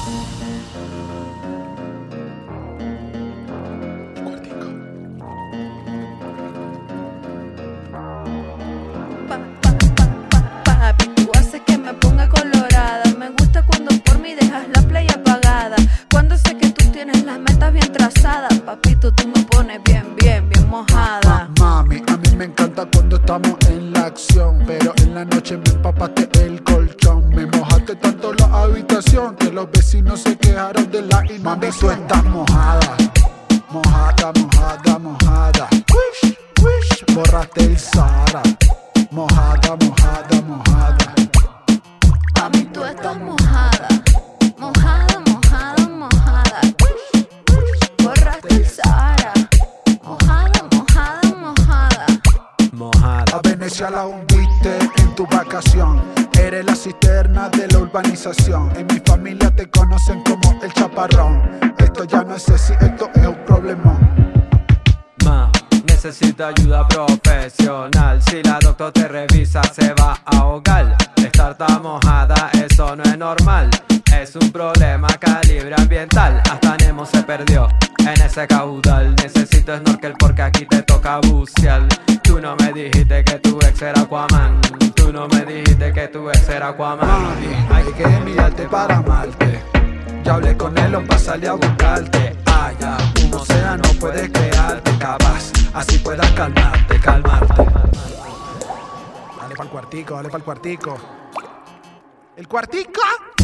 Papi, tú haces que me ponga colorada. Me gusta cuando por mí dejas la play apagada. Cuando sé que tú tienes las metas bien trazadas. Papito, tú me pones bien mojada. Mami, a mí me encanta cuando estamos en la acción, pero en la noche me empapaste el colchón. Me mojaste tanto la habitación que los vecinos se quejaron de la inundación. Mami, tú estás mojada, mojada, mojada, mojada. Wish, wish, borraste el Sahara. Mojada, mojada, mojada. Mami, tú estás mojada, mojada, mojada, mojada. Borraste el Sahara. Mojada, mojada, mojada. Mojada. A Venecia la hundiste en tu vacación. Eres la cisterna de la urbanización. En mi familia te conocen como el chaparrón. Esto ya no es sexy, esto es un problemón. Necesita ayuda profesional. Si la doctora te revisa se va a ahogar. Estar tan mojada, eso no es normal. Es un problema calibre ambiental. Hasta Nemo se perdió en ese caudal. Necesito snorkel porque aquí te toca bucear. Tú no me dijiste que tu ex era Aquaman. Tú no me dijiste que tu ex era Aquaman. Mami, hay que enviarte para amarte. Ya hablé con él para salir a buscarte. Allá, un océano puedes crearte. Capaz, así puedas calmarte, calmarte. Dale pa'l cuartico, dale pa'l cuartico. ¿El cuartico?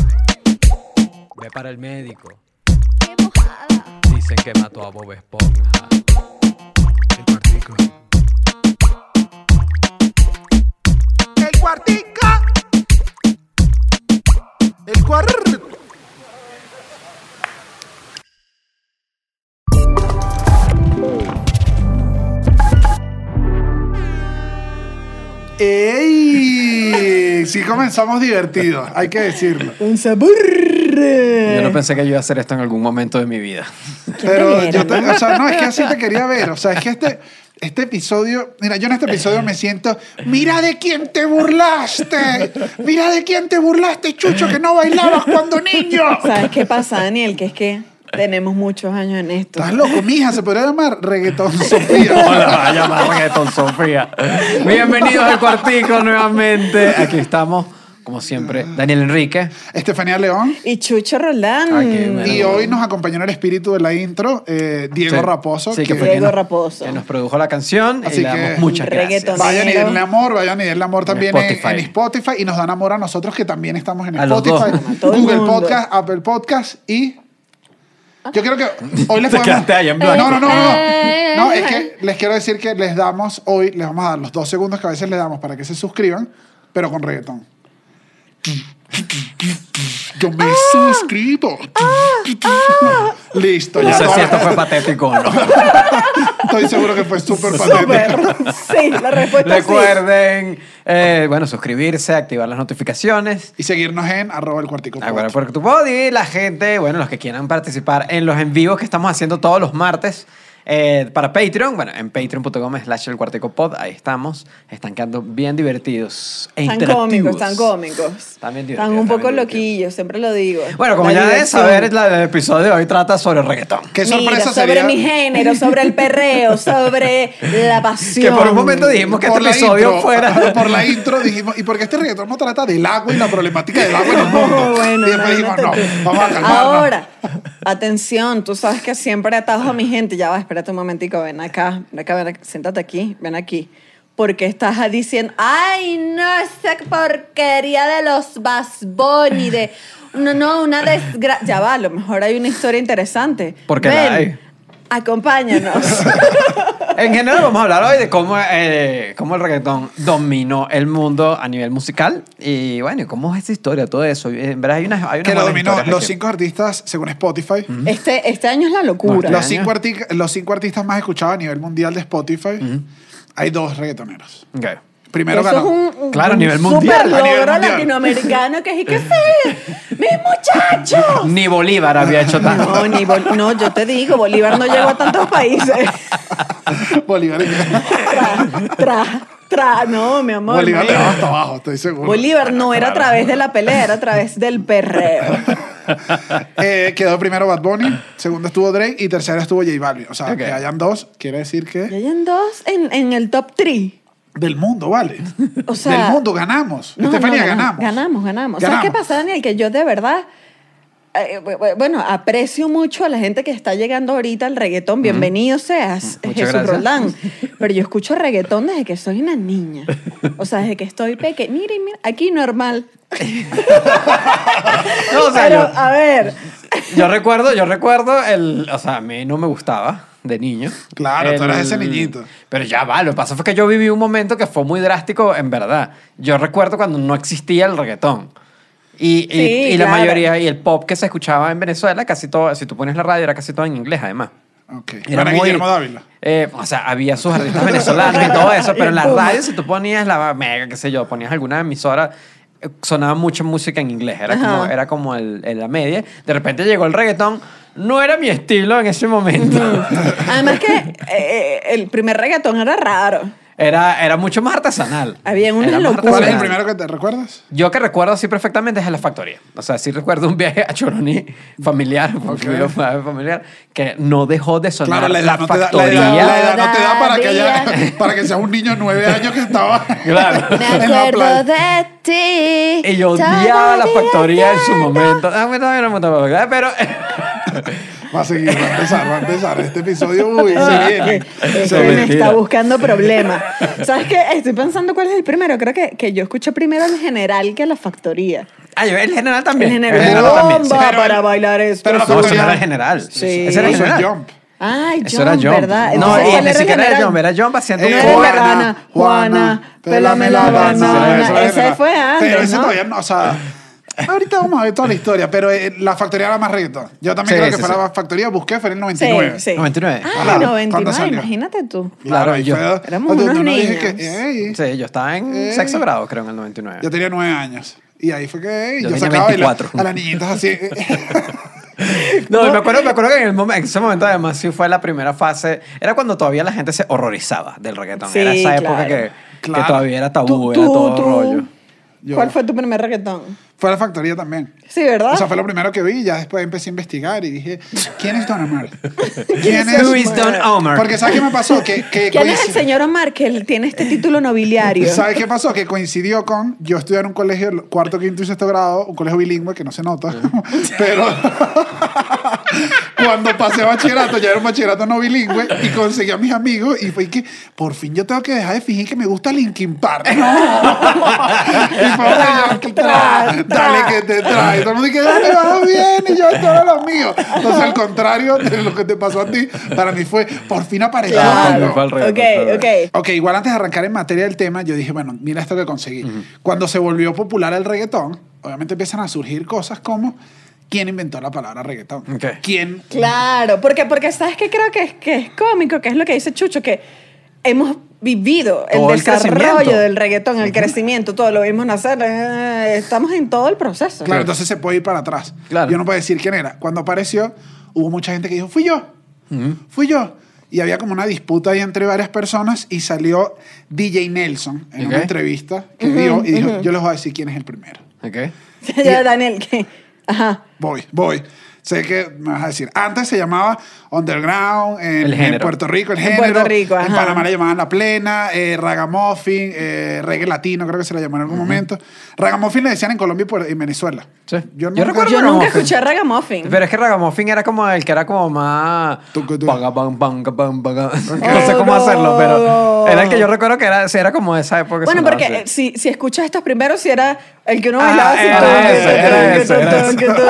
Ve para el médico. Qué mojada. Dicen que mató a Bob Esponja. El cuartico. El cuartico. El cuartico. ¡Ey! Sí comenzamos divertidos, hay que decirlo. Un sabor. Yo no pensé que yo iba a hacer esto en algún momento de mi vida. Pero yo o sea, no, es que así te quería ver. O sea, es que este episodio, mira, yo en este episodio me siento, mira de quién te burlaste, mira de quién te burlaste, Chucho, que no bailabas cuando niño. ¿Sabes qué pasa, Daniel? Que es que tenemos muchos años en esto. Estás loco, mija, se podría llamar Reggaetón Sofía. Hola, va a llamar Reggaetón Sofía. Bienvenidos al Cuartico nuevamente. Aquí estamos, como siempre, Daniel Enrique. Estefanía León. Y Chucho Roldán. Bueno, Y hoy nos acompañó en el espíritu de la intro Diego Sí. Raposo. Sí, que que fue Diego quien Raposo. nos produjo la canción. Así y le damos que- muchas gracias. Reggaeton. vayan y denle amor, vayan y denle amor también Spotify. en Spotify. Y nos dan amor a nosotros que también estamos en A los Spotify, dos. A todo el Google mundo. Podcast, Apple Podcast y... Yo creo que hoy les Te podemos... quedaste ahí en blanco. No, es que les quiero decir que les vamos a dar los 2 segundos que a veces les damos para que se suscriban, pero con reggaetón. Yo me suscribo. Listo, No ya. sé si ahora- esto fue patético o no. Estoy seguro que fue súper patético. Súper. Sí, la respuesta es sí. Recuerden, suscribirse, activar las notificaciones. Y seguirnos en @elcuartico. Acuérdate porque tu body, la gente, bueno, los que quieran participar en los en vivos que estamos haciendo todos los martes para Patreon, bueno, en patreon.com/elcuarticopod, ahí estamos. Están quedando bien divertidos e Están interactivos. cómicos, están cómicos. Están bien divertidos. Están un están poco bien divertidos. loquillos, siempre lo digo. Bueno, como La ya deben diversión. saber, el episodio de hoy trata sobre reggaetón. Qué Mira, sorpresa sobre sería... mi género, sobre el perreo, sobre la pasión. Que por un momento dijimos que este la episodio intro, fuera... por la intro dijimos, ¿y por qué este reggaetón no trata del agua y la problemática del agua en el mundo? Bueno, y después dijimos, no, imagínate tú. vamos a calmarnos. Ahora, atención, tú sabes que siempre atajo a mi gente. Ya va, espérate un momentico, ven acá, siéntate aquí, ven aquí. Porque estás diciendo, ay, no, esa porquería de los Bad Bunny, de... No, una desgracia. Ya va, a lo mejor hay una historia interesante. Porque ven, la hay. Acompáñanos. En general vamos a hablar hoy de cómo el reggaetón dominó el mundo a nivel musical y bueno, cómo es esa historia, todo eso. En verdad hay unas Que lo buenas dominó historias los aquí. 5 artistas, según Spotify. Este año es la locura. Bueno, Los cinco artistas más escuchados a nivel mundial de Spotify. Hay 2 reggaetoneros. Ok. Primero Eso ganó. es un Claro, a un nivel super mundial, a nivel logro mundial. latinoamericano que es que sí, mis muchachos. Ni Bolívar había hecho tanto. No, yo te digo, Bolívar no llegó a tantos países. Bolívar, No, mi amor. Bolívar le no. va hasta abajo, estoy seguro. Bolívar no era a través de la pelea, era a través del perreo. Quedó primero Bad Bunny, segundo estuvo Drake y tercero estuvo J Balvin. O sea, Ok. que hayan dos, quiere decir Y que hayan dos en el top 3. del mundo, ¿vale? O sea, del mundo ganamos. No, Estefanía, no, ganamos. Ganamos. ¿Sabes qué pasa, Daniel? Que yo de verdad, bueno, aprecio mucho a la gente que está llegando ahorita al reggaetón. Bienvenido seas, Muchas Jesús gracias. Roldán. Pero yo escucho reggaetón desde que soy una niña. O sea, desde que estoy pequeña. Mira, aquí normal. No, o sea, Pero, a ver, yo recuerdo o sea, a mí no me gustaba de niño. Claro, tú eras ese niñito. Pero ya va, lo que pasa fue que yo viví un momento que fue muy drástico, en verdad. Yo recuerdo cuando no existía el reggaetón. Y Sí, la claro. mayoría, y el pop que se escuchaba en Venezuela, casi todo, si tú pones la radio, era casi todo en inglés, además. Ok. Era Era muy- Guillermo Dávila. O sea, había sus artistas venezolanos y todo eso, pero en la Puma. radio, si tú ponías la mega, qué sé yo, ponías alguna emisora, sonaba mucha música en inglés. Ajá. Era como la media. De repente llegó el reggaetón. No era mi estilo en ese momento. además que el primer reggaetón era raro. Era mucho más artesanal. Había unas Era más locuras. ¿Cuál es el artesanal. primero que te recuerdas? Yo que recuerdo así perfectamente es en la factoría. O sea, sí recuerdo un viaje a Choroní familiar, porque Ok. fue un viaje familiar, que no dejó de sonar Claro, la edad, no te da, factoría. la edad no te da para que, Todavía. para que seas un niño de 9 años que estaba Claro. Me en la acuerdo playa. de ti. Y yo odiaba la todavía factoría en su siento. momento. A mí todavía no me gustaba la factoría, pero... Va a seguir, va a empezar. Este episodio, uy, se viene. Es Se que me viene. mentira. está buscando problemas. ¿Sabes qué? Estoy pensando cuál es el primero. Creo que yo escuché primero el general que la factoría. Ah, yo el general también. El El general. general también, sí. Bomba Pero- para bailar esto. pero la No, eso factoría- no era el general. Sí. Ese era el Eso es general. Jump. Ay, Eso era Jump, Jump. ¿verdad? No, Entonces, y ¿cuál ni era el siquiera era general? Jump, era Jump haciendo No un era coro. Juana, Juana, pélame la banana. Ese fue antes, Pero ese ¿no? todavía no, o sea... Ahorita vamos a ver toda la historia, pero la factoría era más reggaetón. Yo también Sí, creo que sí, fue sí. la factoría, busqué, fue en el 99. Sí, sí. 99. Ah, Ajá. ¿Cuándo 99, salió? imagínate tú. Claro, Claro, y yo- fue Éramos donde unos uno dije niños. que, ey, Sí, yo estaba en sexto grado, creo, en el 99. yo tenía 9 años. Y ahí fue que ey, Yo yo tenía sacaba a bailar 24. a las niñitas así. No, me acuerdo que en ese momento además sí fue la primera fase. Era cuando todavía la gente se horrorizaba del reggaetón. Sí, era esa época claro. que Claro. todavía era tabú, era todo rollo. Yo- ¿Cuál fue tu primer reggaetón? Fue a la factoría también. Sí, ¿verdad? O sea, fue lo primero que vi y ya después empecé a investigar y dije, ¿quién es Don Omar? ¿Quién Who is Don Omar? Porque ¿sabes qué me pasó? Que ¿Quién es el señor Omar que él tiene este título nobiliario? ¿Sabes qué pasó? Que coincidió con yo estudiar en un colegio, cuarto, quinto y sexto grado, un colegio bilingüe que no se nota, pero cuando pasé a bachillerato, ya era un bachillerato no bilingüe y conseguí a mis amigos y fue que por fin yo tengo que dejar de fingir que me gusta Linkin Park. ¡No! Y fue que yo, dale que te trae. Todo el mundo dice, dale, vas bien y yo, esto era lo mío. Entonces, al contrario de lo que te pasó a ti, para mí fue, por fin apareció Claro. algo. Fue al revés, Ok, fue al revés. ok. Ok, igual antes de arrancar en materia del tema, yo dije, bueno, mira esto que conseguí. Cuando se volvió popular el reggaetón, obviamente empiezan a surgir cosas como ¿quién inventó la palabra reggaetón? Ok. ¿Quién? Claro, porque ¿sabes qué? Creo que es cómico, que es lo que dice Chucho, que hemos vivido Todo el el crecimiento. desarrollo del reggaetón, el crecimiento, todo lo vimos nacer, estamos en todo el proceso. Claro, entonces se puede ir para atrás. Claro. Yo no puedo decir quién era. Cuando apareció, hubo mucha gente que dijo, fui yo. Fui yo. Y había como una disputa ahí entre varias personas y salió DJ Nelson en una Ok. entrevista que dio y dijo, yo les voy a decir quién es el primero. Ok. Ya, Daniel, que... Ajá. Voy. Sé que me vas a decir. Antes se llamaba Underground, El en género. Puerto Rico el En género. Puerto Rico, en ajá. Panamá le llamaban La Plena, Ragamuffin, reggae latino, creo que se le llamó en algún momento. Ragamuffin le decían en Colombia y en Venezuela. Sí. Yo, Yo recuerdo Yo nunca Ragamuffin. escuché Ragamuffin. Pero es que Ragamuffin era como el que era como más... Tucu, tu. Baga, bang, banga, bang, baga. No sé Oh, cómo hacerlo, pero no. era el que yo recuerdo que era como de esa época. que Bueno, sonaba porque así. si escuchas estos primeros, si era el que uno Ah, bailaba así. era tonque, ese, era tonque, ese, era tonque, ese.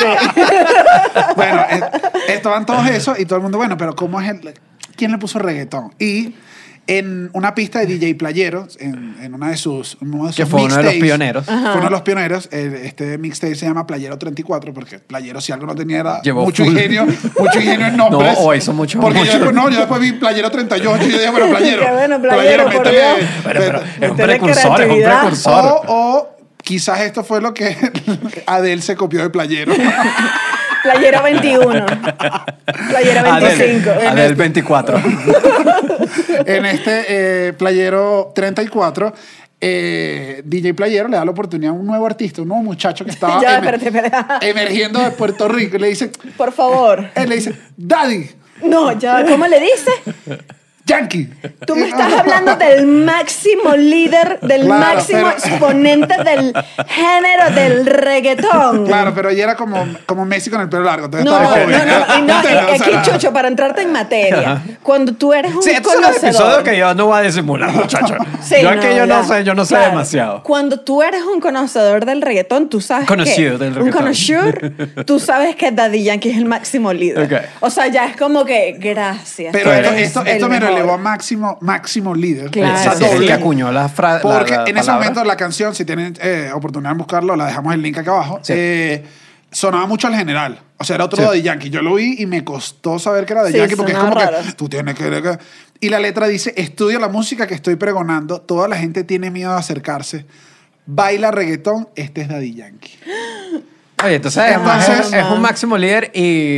Bueno, estaban todos esos y todo el mundo, bueno, pero ¿cómo es quién le puso reggaetón? Y en una pista de DJ Playero, en uno de sus Que fue uno de los mixtapes, pioneros. Fue uno de los pioneros. Este mixtape se llama Playero 34 porque Playero si algo no tenía era Llevó mucho full. ingenio en nombres. No, o hizo mucho- Porque mucho. yo después vi Playero 38 y yo dije, bueno, Playero. Qué bueno, Playero, por métele- Dios. Pero es un Métele precursor, es un creatividad. precursor. O quizás esto fue lo que Adele se copió de Playero. Playera 21. Playera 25. Adel 24. En este Playero 34, DJ Playero le da la oportunidad a un nuevo artista, un nuevo muchacho que estaba Ya, espérate. emergiendo de Puerto Rico y le dice, Por favor. él le dice, Daddy, No, ya, ¿cómo le dices? Yankee. Tú me estás hablando del máximo líder, del Claro, máximo pero- exponente del género del reggaetón. Claro, pero ella era como Messi con el pelo largo. Entonces No, estaba no, joven. no. Y no, ¿Entiendes? O aquí, sea, Chocho, para entrarte en materia, cuando tú eres un Sí, este es un conocedor... episodio que yo no voy a disimular, muchacho. Sí, yo aquí yo no sé Claro. demasiado. Cuando tú eres un conocedor del reggaetón, tú sabes Conocido que... del Un reggaetón. conocedor, tú sabes que Daddy Yankee es el máximo líder. Ok. O sea, ya es como que, gracias. Pero tú eres esto el me mejor. relevó a máximo líder. Claro. O sea, Ese es el doble. que acuñó la frase. Porque en ese palabra. momento la canción, si tienen oportunidad de buscarlo, la dejamos el link acá abajo. Sí. Sonaba mucho al general. O sea, era otro Sí. Daddy Yankee. Yo lo vi y me costó saber que era Daddy Sí, Yankee porque es sonaba como raro. que tú tienes que... Y la letra dice, estudia la música que estoy pregonando, toda la gente tiene miedo de acercarse, baila reggaetón, este es Daddy Yankee. Oye, entonces, Entonces- es un máximo líder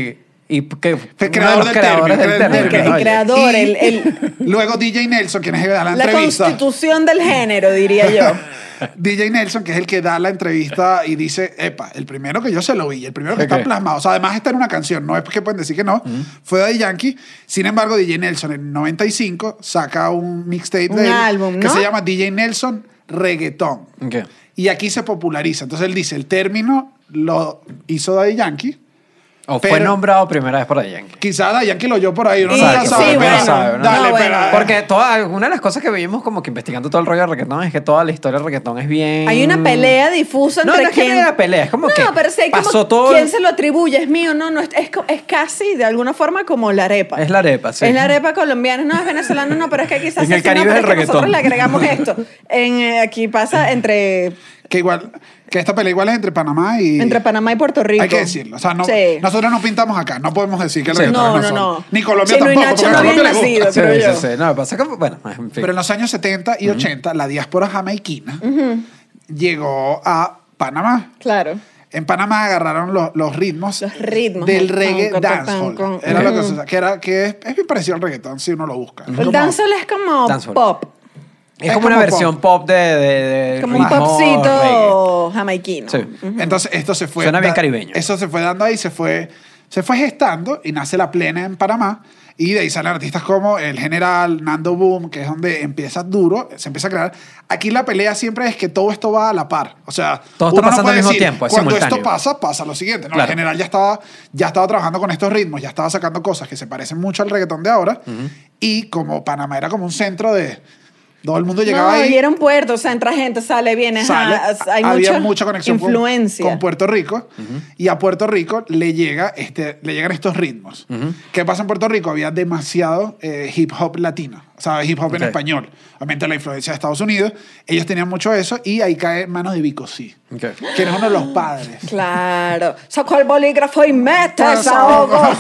y que El creador del creadores término, del el término. El oye. creador, Y luego DJ Nelson, quien es el que da la la entrevista. constitución del género, diría yo. DJ Nelson, que es el que da la entrevista y dice, epa, el primero que yo se lo vi, el primero que Ok. está plasmado. O sea, además está en una canción, no es que pueden decir que no, fue Daddy Yankee. Sin embargo, DJ Nelson en 95 saca un mixtape Un de él álbum, que ¿no? se llama DJ Nelson Reggaetón. Ok. Y aquí se populariza. Entonces él dice, el término lo hizo Daddy Yankee. O fue Pero- nombrado primera vez por Daddy Yankee. Quizá Daddy Yankee lo oyó por ahí, uno Y- nunca sí, sabe. bueno, pero- sabe, ¿no? Dale, No, pero- bueno. Porque una de las cosas que vivimos como que investigando todo el rollo de reggaetón es que toda la historia del reggaetón es bien... Hay una pelea difusa No, entre no es que quién... no hay una pelea, es como que No, pero sí hay pasó como todo... quién se lo atribuye, es mío, no, es casi de alguna forma como la arepa. Es la arepa, sí. Es la arepa colombiana, no es venezolana, no, pero es que quizás En el sí, no, Caribe pero es el es que nosotros reggaetón. le agregamos esto. Aquí pasa entre Que igual, que esta pelea igual es entre Panamá y... Panamá y Puerto Rico. Hay que decirlo. O sea, no, Sí. nosotros no pintamos acá. No podemos decir que el Sí. reggaetón No, es no, nosotros. no. Ni Colombia Chino y tampoco. Nacho porque no a Colombia habían le gusta. nacido. Sí, creo sí, yo. sí. No, pasa que, bueno, en fin. Pero en los años 70 y 80, la diáspora jamaiquina llegó a Panamá. Claro. En Panamá agarraron los ritmos, Los ritmos. del reggae Con, dancehall. con. Era lo que se usaba, que es bien parecido al reggaetón si uno lo busca. Es El como- dancehall es como Dancehall. pop. Es como una como versión pop de Como un ritmo popcito jamaiquino. reggae. Sí. Entonces esto se fue... Suena bien caribeño. Eso se fue dando ahí, se fue gestando y nace La Plena en Panamá. Y de ahí salen artistas como El General, Nando Boom, que es donde empieza duro, se empieza a crear. Aquí la pelea siempre es que todo esto va a la par. O sea, Todo está uno no pasando al puede mismo decir, tiempo, es cuando simultáneo. esto pasa, pasa lo siguiente. No, Claro. El General ya estaba trabajando con estos ritmos, ya estaba sacando cosas que se parecen mucho al reggaetón de ahora. Y como Panamá era como un centro de... Todo el mundo llegaba No, ahí. y era un puerto, o sea, entra gente, sale, viene, Sale, ajá, hay había mucha conexión influencia. con Puerto Rico y a Puerto Rico le llegan estos ritmos. ¿Qué pasa en Puerto Rico? Había demasiado hip hop latino, o sea, hip hop en Ok. español. Obviamente la influencia de Estados Unidos, ellos tenían mucho eso y ahí cae en manos de Vico C, Ok. que es uno de los padres. Claro. Sacó el bolígrafo y mete esa hogo.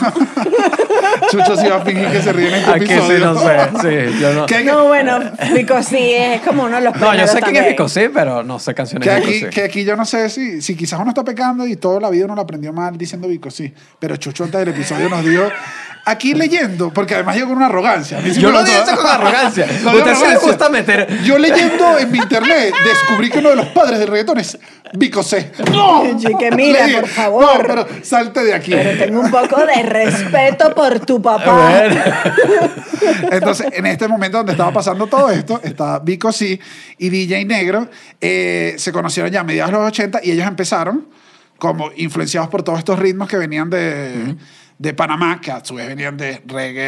Chucho se iba a fingir que se ríe en este Aquí sí, episodio. no sé. Sí, yo no. Que- No, bueno, Vico sí es como uno de los No, yo primeros sé quién es también. Vico, sí, pero no sé canciones Que de aquí, Vico, sí. que aquí yo no sé si quizás uno está pecando y toda la vida uno lo aprendió mal diciendo Vico, sí. Pero Chucho antes del episodio nos dio aquí leyendo, porque además llegó con una arrogancia. A mí sí Yo me lo gustó. dije con arrogancia. Lo dio Usted sí le arrogancia. gusta meter... Yo leyendo en mi internet descubrí que uno de los padres del reggaetón es Vico C. ¡No! Oye, que mira, Le dije, por favor. No, pero salte de aquí. Pero tengo un poco de respeto por tu papá. Bueno. Entonces, en este momento donde estaba pasando todo esto, está Vico C y DJ Negro. Se conocieron ya a mediados de los 80 y ellos empezaron como influenciados por todos estos ritmos que venían de Panamá, que a su vez venían de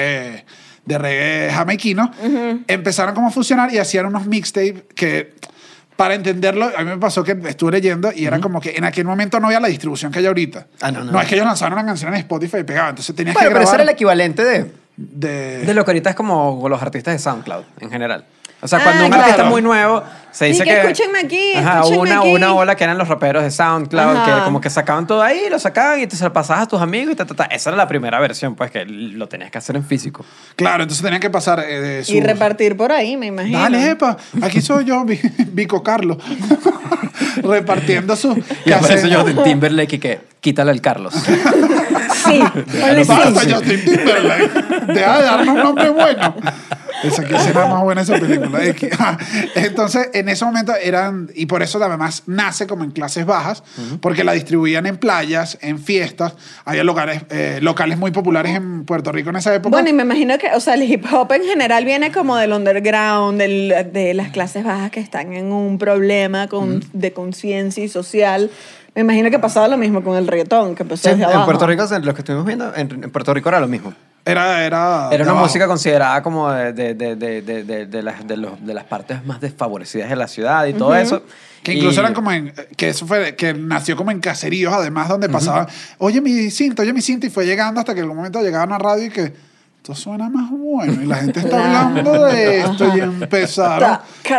reggae jamaiquino. Empezaron como a fusionar y hacían unos mixtapes que... Para entenderlo, a mí me pasó que estuve leyendo y era como que en aquel momento no había la distribución que hay ahorita. Ah, no. es que ellos lanzaron una canción en Spotify y pegaban. Entonces tenías Bueno, que pero ese grabar era el equivalente de... de lo que ahorita es como los artistas de SoundCloud, en general. O sea, Ah, cuando un claro. artista muy nuevo se dice Y que escúchenme aquí, escúchenme aquí. una ola que eran los raperos de SoundCloud, Ajá. que como que sacaban todo ahí, lo sacaban y te se lo pasabas a tus amigos y ta. Esa era la primera versión, pues, que lo tenías que hacer en físico. Claro, entonces tenían que pasar de su... Y repartir por ahí, me imagino. Dale, epa, aquí soy yo, Vico Carlos. Repartiendo su... Y aparece cassette. Justin Timberlake y que quítale el Carlos. Sí, ponle Basta, sí. Justin Timberlake. Deja de darnos un nombre bueno. Esa que será más buena esa película. Entonces, en ese momento eran... Y por eso además nace como en clases bajas, porque la distribuían en playas, en fiestas. Había locales muy populares en Puerto Rico en esa época. Bueno, y me imagino que, o sea, el hip hop en general viene como del underground, de las clases bajas que están en un problema de conciencia y social. Me imagino que pasaba lo mismo con el reggaetón, que empezó desde abajo. En Puerto Rico, lo que estuvimos viendo, en Puerto Rico era lo mismo. Era una abajo. música considerada como de las partes más desfavorecidas de la ciudad y todo eso. Que incluso eran como que nació como en caseríos, además, donde pasaban, oye mi cinta, y fue llegando hasta que en algún momento llegaban a radio y que esto suena más bueno y la gente está hablando de esto y empezaron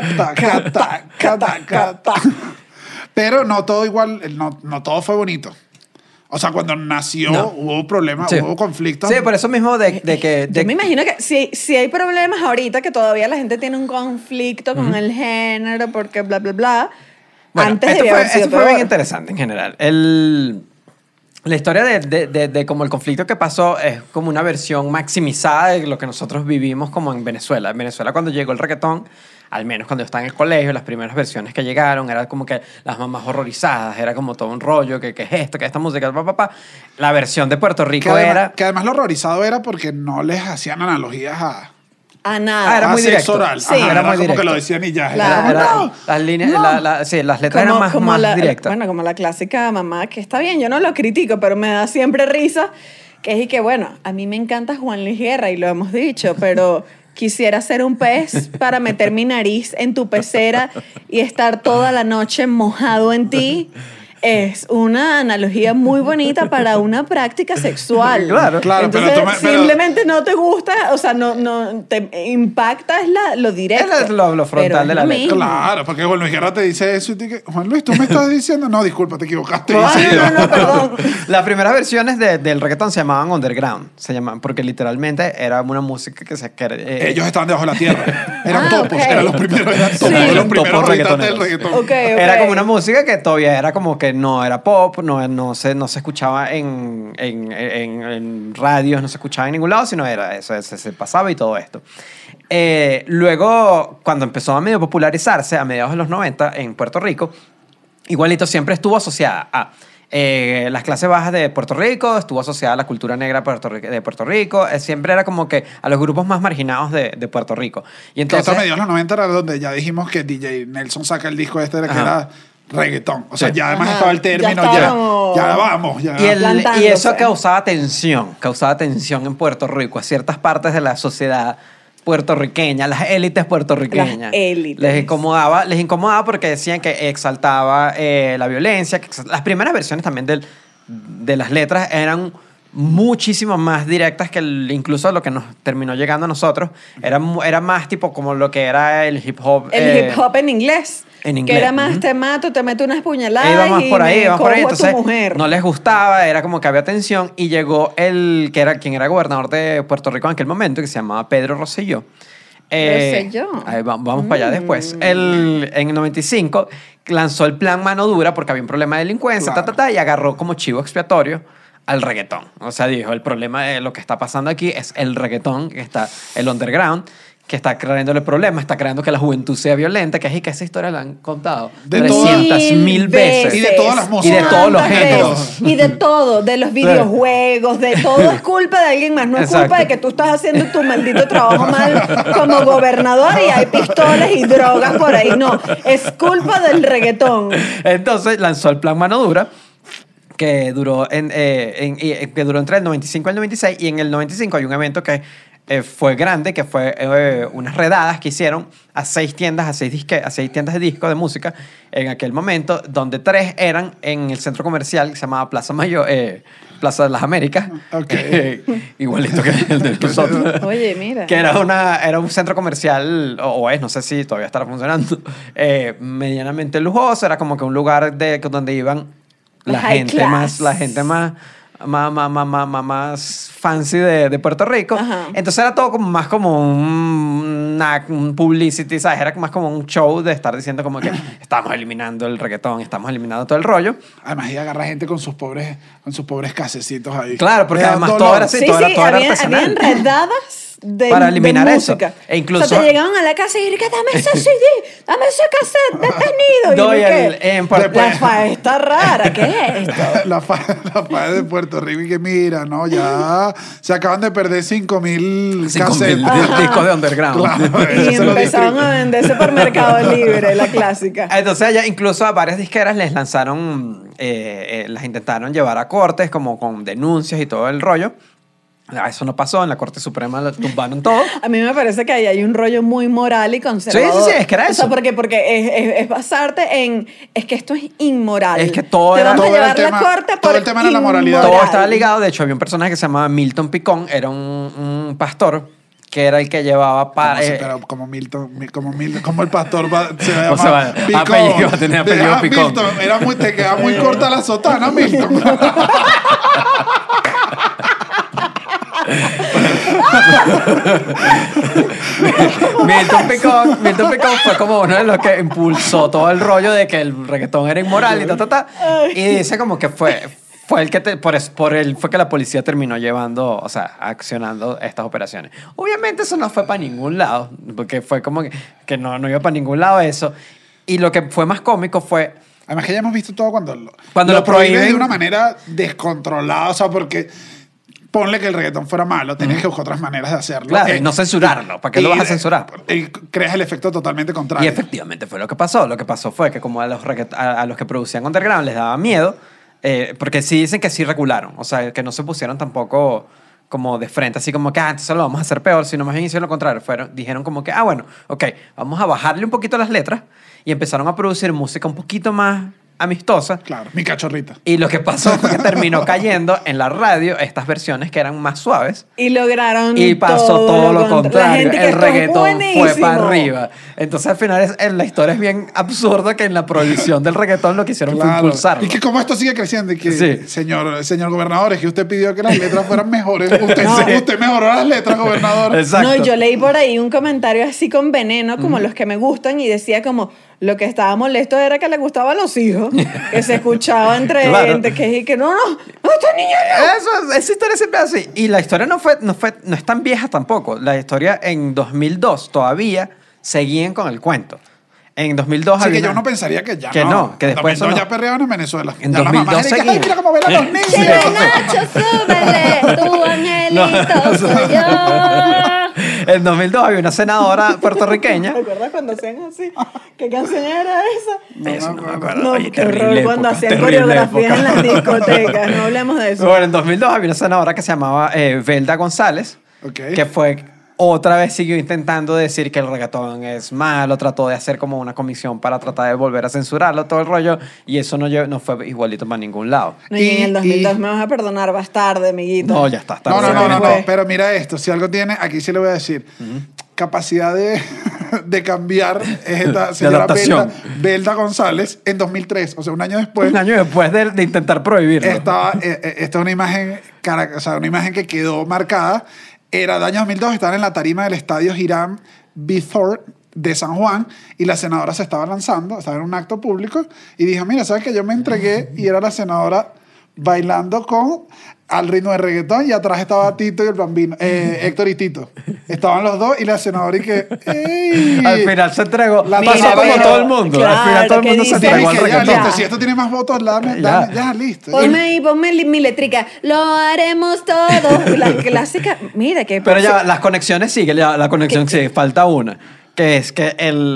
pero no todo igual, no todo fue bonito. O sea, cuando nació hubo problemas, hubo conflictos. Sí, por eso mismo Yo me imagino que si hay problemas ahorita, que todavía la gente tiene un conflicto con el género, porque bla, bla, bla. Bueno, antes de haber sido esto fue bien peor. interesante en general. La historia de como el conflicto que pasó es como una versión maximizada de lo que nosotros vivimos como en Venezuela. En Venezuela, cuando llegó el reggaetón, al menos cuando yo estaba en el colegio, las primeras versiones que llegaron, era como que las mamás horrorizadas, era como todo un rollo, que es esto, que esta música, papá. La versión de Puerto Rico que además lo horrorizado era porque no les hacían analogías a nada. era muy directo. Oral. Sí. Ajá, Era muy como directo. que lo decían y ya. Claro. Era como, no. Las líneas, sí, las letras eran más directas. Bueno, como la clásica mamá, que está bien, yo no lo critico, pero me da siempre risa, que es y que, bueno, a mí me encanta Juan Luis Guerra y lo hemos dicho, pero quisiera ser un pez para meter mi nariz en tu pecera y estar toda la noche mojado en ti. Es una analogía muy bonita para una práctica sexual. Claro. Entonces, pero simplemente no te gusta, o sea, no te impacta es lo directo. Es lo frontal pero es de la lo letra. mismo. Claro, porque Juan Luis Guerra te dice eso y te dice, Juan Luis, ¿tú me estás diciendo? No, disculpa, te equivocaste. No, perdón. Las primeras versiones del reggaetón se llamaban underground, porque literalmente era una música que Ellos estaban debajo de la tierra. Eran topos, ok. eran los primeros, Sí. los primeros Topos habitantes del reggaetoneros. reggaetón. Ok. Era como una música que todavía era como que no era pop, no se escuchaba en radios, no se escuchaba en ningún lado, sino era eso, se pasaba y todo esto. Luego, cuando empezó a medio popularizarse, a mediados de los 90 en Puerto Rico, igualito siempre estuvo asociada a las clases bajas de Puerto Rico, estuvo asociada a la cultura negra de Puerto Rico, siempre era como que a los grupos más marginados de Puerto Rico. Y entonces, Que esto a mediados de los 90 era donde ya dijimos que DJ Nelson saca el disco que era reggaetón. O sea, Sí. ya además Ajá. estaba el término, Ya ya estábamos- vamos. Ya. Y eso plantándose. causaba tensión en Puerto Rico, a ciertas partes de la sociedad puertorriqueña, las élites puertorriqueñas. Las élites. Les incomodaba porque decían que exaltaba la violencia. Las primeras versiones también de las letras eran muchísimo más directas que incluso lo que nos terminó llegando a nosotros. Era más tipo como lo que era el hip hop. El hip hop en inglés. En Que inglés, era más ujú. te mato, te meto unas puñaladas Íbamos y por ahí, me íbamos por ahí. cojo a tu Entonces, mujer. no les gustaba, era como que había tensión. Y llegó quien era gobernador de Puerto Rico en aquel momento, que se llamaba Pedro Rosselló. Rosselló. Ahí vamos para allá después. En el 95 lanzó el plan Mano Dura porque había un problema de delincuencia, Claro. y agarró como chivo expiatorio al reggaetón. O sea, dijo, el problema de lo que está pasando aquí es el reggaetón, el underground, que está creándole problemas, está creando que la juventud sea violenta, que esa historia la han contado De 300.000 veces. Y de todas las músicas. Y de todos los ¿Cuántas géneros. veces? Y de todo, de los videojuegos, de todo es culpa de alguien más. No es Exacto. culpa de que tú estás haciendo tu maldito trabajo mal como gobernador y hay pistolas y drogas por ahí. No, es culpa del reggaetón. Entonces lanzó el plan Mano Dura, que duró entre el 95 y el 96, y en el 95 hay un evento que fue grande, que fue unas redadas que hicieron a 6 tiendas, a 6 tiendas de discos de música en aquel momento, donde 3 eran en el centro comercial que se llamaba Plaza Mayor, Plaza de las Américas, Ok. igualito que el de nosotros. Oye, mira. Que era un centro comercial, o es, no sé si todavía estará funcionando, medianamente lujoso, era como que un lugar donde iban la High gente class. más fancy de Puerto Rico. Ajá. Entonces era todo como más como un publicity, ¿sabes? Era más como un show de estar diciendo como que estamos eliminando el reggaetón, estamos eliminando todo el rollo. Además, y agarra gente con sus pobres casecitos ahí. Claro, porque Le da además dolor. todo era así, todo era habían artesanal. redadas para eliminar de eso. música. E incluso... O sea, te llegaban a la casa y que dame ese CD, dame ese cassette detenido. No, y y ¿qué? después- La fa está rara, ¿qué es esto? La FAE de Puerto Rico y que mira, no, ya se acaban de perder 5.000 5.000 cassettes. discos de underground. Claro, Y eso se lo empezaron distribuyen. a venderse por Mercado Libre, la clásica. Entonces allá incluso a varias disqueras les lanzaron, las intentaron llevar a cortes como con denuncias y todo el rollo. Eso no pasó, en la Corte Suprema lo tumbaron todo. A mí me parece que ahí hay un rollo muy moral y conservador. Sí, es que era O sea, eso. porque es basarte en... Es que esto es inmoral. Es que todo Te era- vamos a todo era llevar el la tema- corte todo por el tema era la moralidad. inmoral. Todo estaba ligado. De hecho, había un personaje que se llamaba Milton Picón, era un pastor que era el que llevaba para... Pero como como el pastor se va a O sea, llamar va- apellido, va a tener apellido Picón. Milton, te queda muy corta la sotana, Milton. Milton Picón fue como uno de los que impulsó todo el rollo de que el reggaetón era inmoral y ta. Y dice como que fue el que por él fue que la policía terminó llevando, o sea, accionando estas operaciones. Obviamente eso no fue para ningún lado, porque fue como que no iba para ningún lado eso. Y lo que fue más cómico fue... Además que ya hemos visto todo cuando Cuando lo prohíben de una manera descontrolada, o sea, porque ponle que el reggaetón fuera malo, tenías que buscar otras maneras de hacerlo. Claro, y no censurarlo. ¿Para qué lo vas a censurar? Y creas el efecto totalmente contrario. Y efectivamente fue lo que pasó. Lo que pasó fue que como a los que producían underground les daba miedo, porque sí dicen que sí regularon, o sea, que no se pusieron tampoco como de frente, así como que, entonces lo vamos a hacer peor, sino más bien hicieron lo contrario. Dijeron como que, bueno, ok, vamos a bajarle un poquito las letras y empezaron a producir música un poquito más amistosa. Claro, mi cachorrita. Y lo que pasó fue que terminó cayendo en la radio estas versiones que eran más suaves. Y lograron Y pasó todo lo La contrario. gente que El esto es reggaetón fue buenísimo. para arriba. Entonces, al final, la historia es bien absurda que en la prohibición del reggaetón lo que hicieron fue Claro. impulsarlo. Y que como esto sigue creciendo y que, Sí. señor gobernador, es que usted pidió que las letras fueran mejores. Usted, No. usted mejoró las letras, gobernador. Exacto. No, yo leí por ahí un comentario así con veneno, como los que me gustan, y decía como, lo que estaba molesto era que le gustaba a los hijos, que se escuchaba entre Claro. gente, que no, esta niña no. Esa historia siempre es así. Y la historia no es tan vieja tampoco. La historia en 2002 todavía seguían con el cuento. En 2002 Así había que yo una- no pensaría que ya Que no, que En después 2002 eso no. ya perreaban en Venezuela. En ya la 2002 mamá era que, seguían. ay, mira cómo ven a los niños. Sí. Nacho, súbele, tu angelito soy yo. En 2002 había una senadora puertorriqueña. ¿Te acuerdas cuando hacían así? ¿Qué canción era esa? Eso no me acuerdo. No, Oye, qué horror terrible cuando época, hacían terrible coreografías en época. las discotecas. No hablemos de eso. Bueno, en 2002 había una senadora que se llamaba Velda González, Ok. que fue otra vez siguió intentando decir que el reggaetón es malo, trató de hacer como una comisión para tratar de volver a censurarlo, todo el rollo, y eso no fue igualito para ningún lado. No, y en el 2002 y- me vas a perdonar, vas tarde, amiguito. No, ya está. No, tarde. no, fue. pero mira esto, si algo tiene, aquí sí le voy a decir, capacidad de cambiar es esta señora adaptación. Belda González en 2003, o sea, un año después. Un año después de intentar prohibirlo. Esta es una imagen, o sea, una imagen que quedó marcada. Era el año 2002, estaban en la tarima del estadio Hiram Bithorn de San Juan y la senadora se estaba lanzando, estaba en un acto público y dijo, mira, ¿sabes qué? Yo me entregué y era la senadora bailando al ritmo de reggaetón y atrás estaba Tito y el Bambino, Héctor y Tito. Estaban los dos y la senadora y que, ¡ey! Al final se entregó. La Pasó mira, como pero- todo el mundo. claro, al final todo el ¿qué mundo se dice? entregó al Que ya, reggaetón. listo, si esto tiene más votos, ya, listo. Ponme ahí, ponme mi letrica. Lo haremos todo. La clásica. Mira, que Pero ya las conexiones siguen, la conexión sigue, falta una, que es que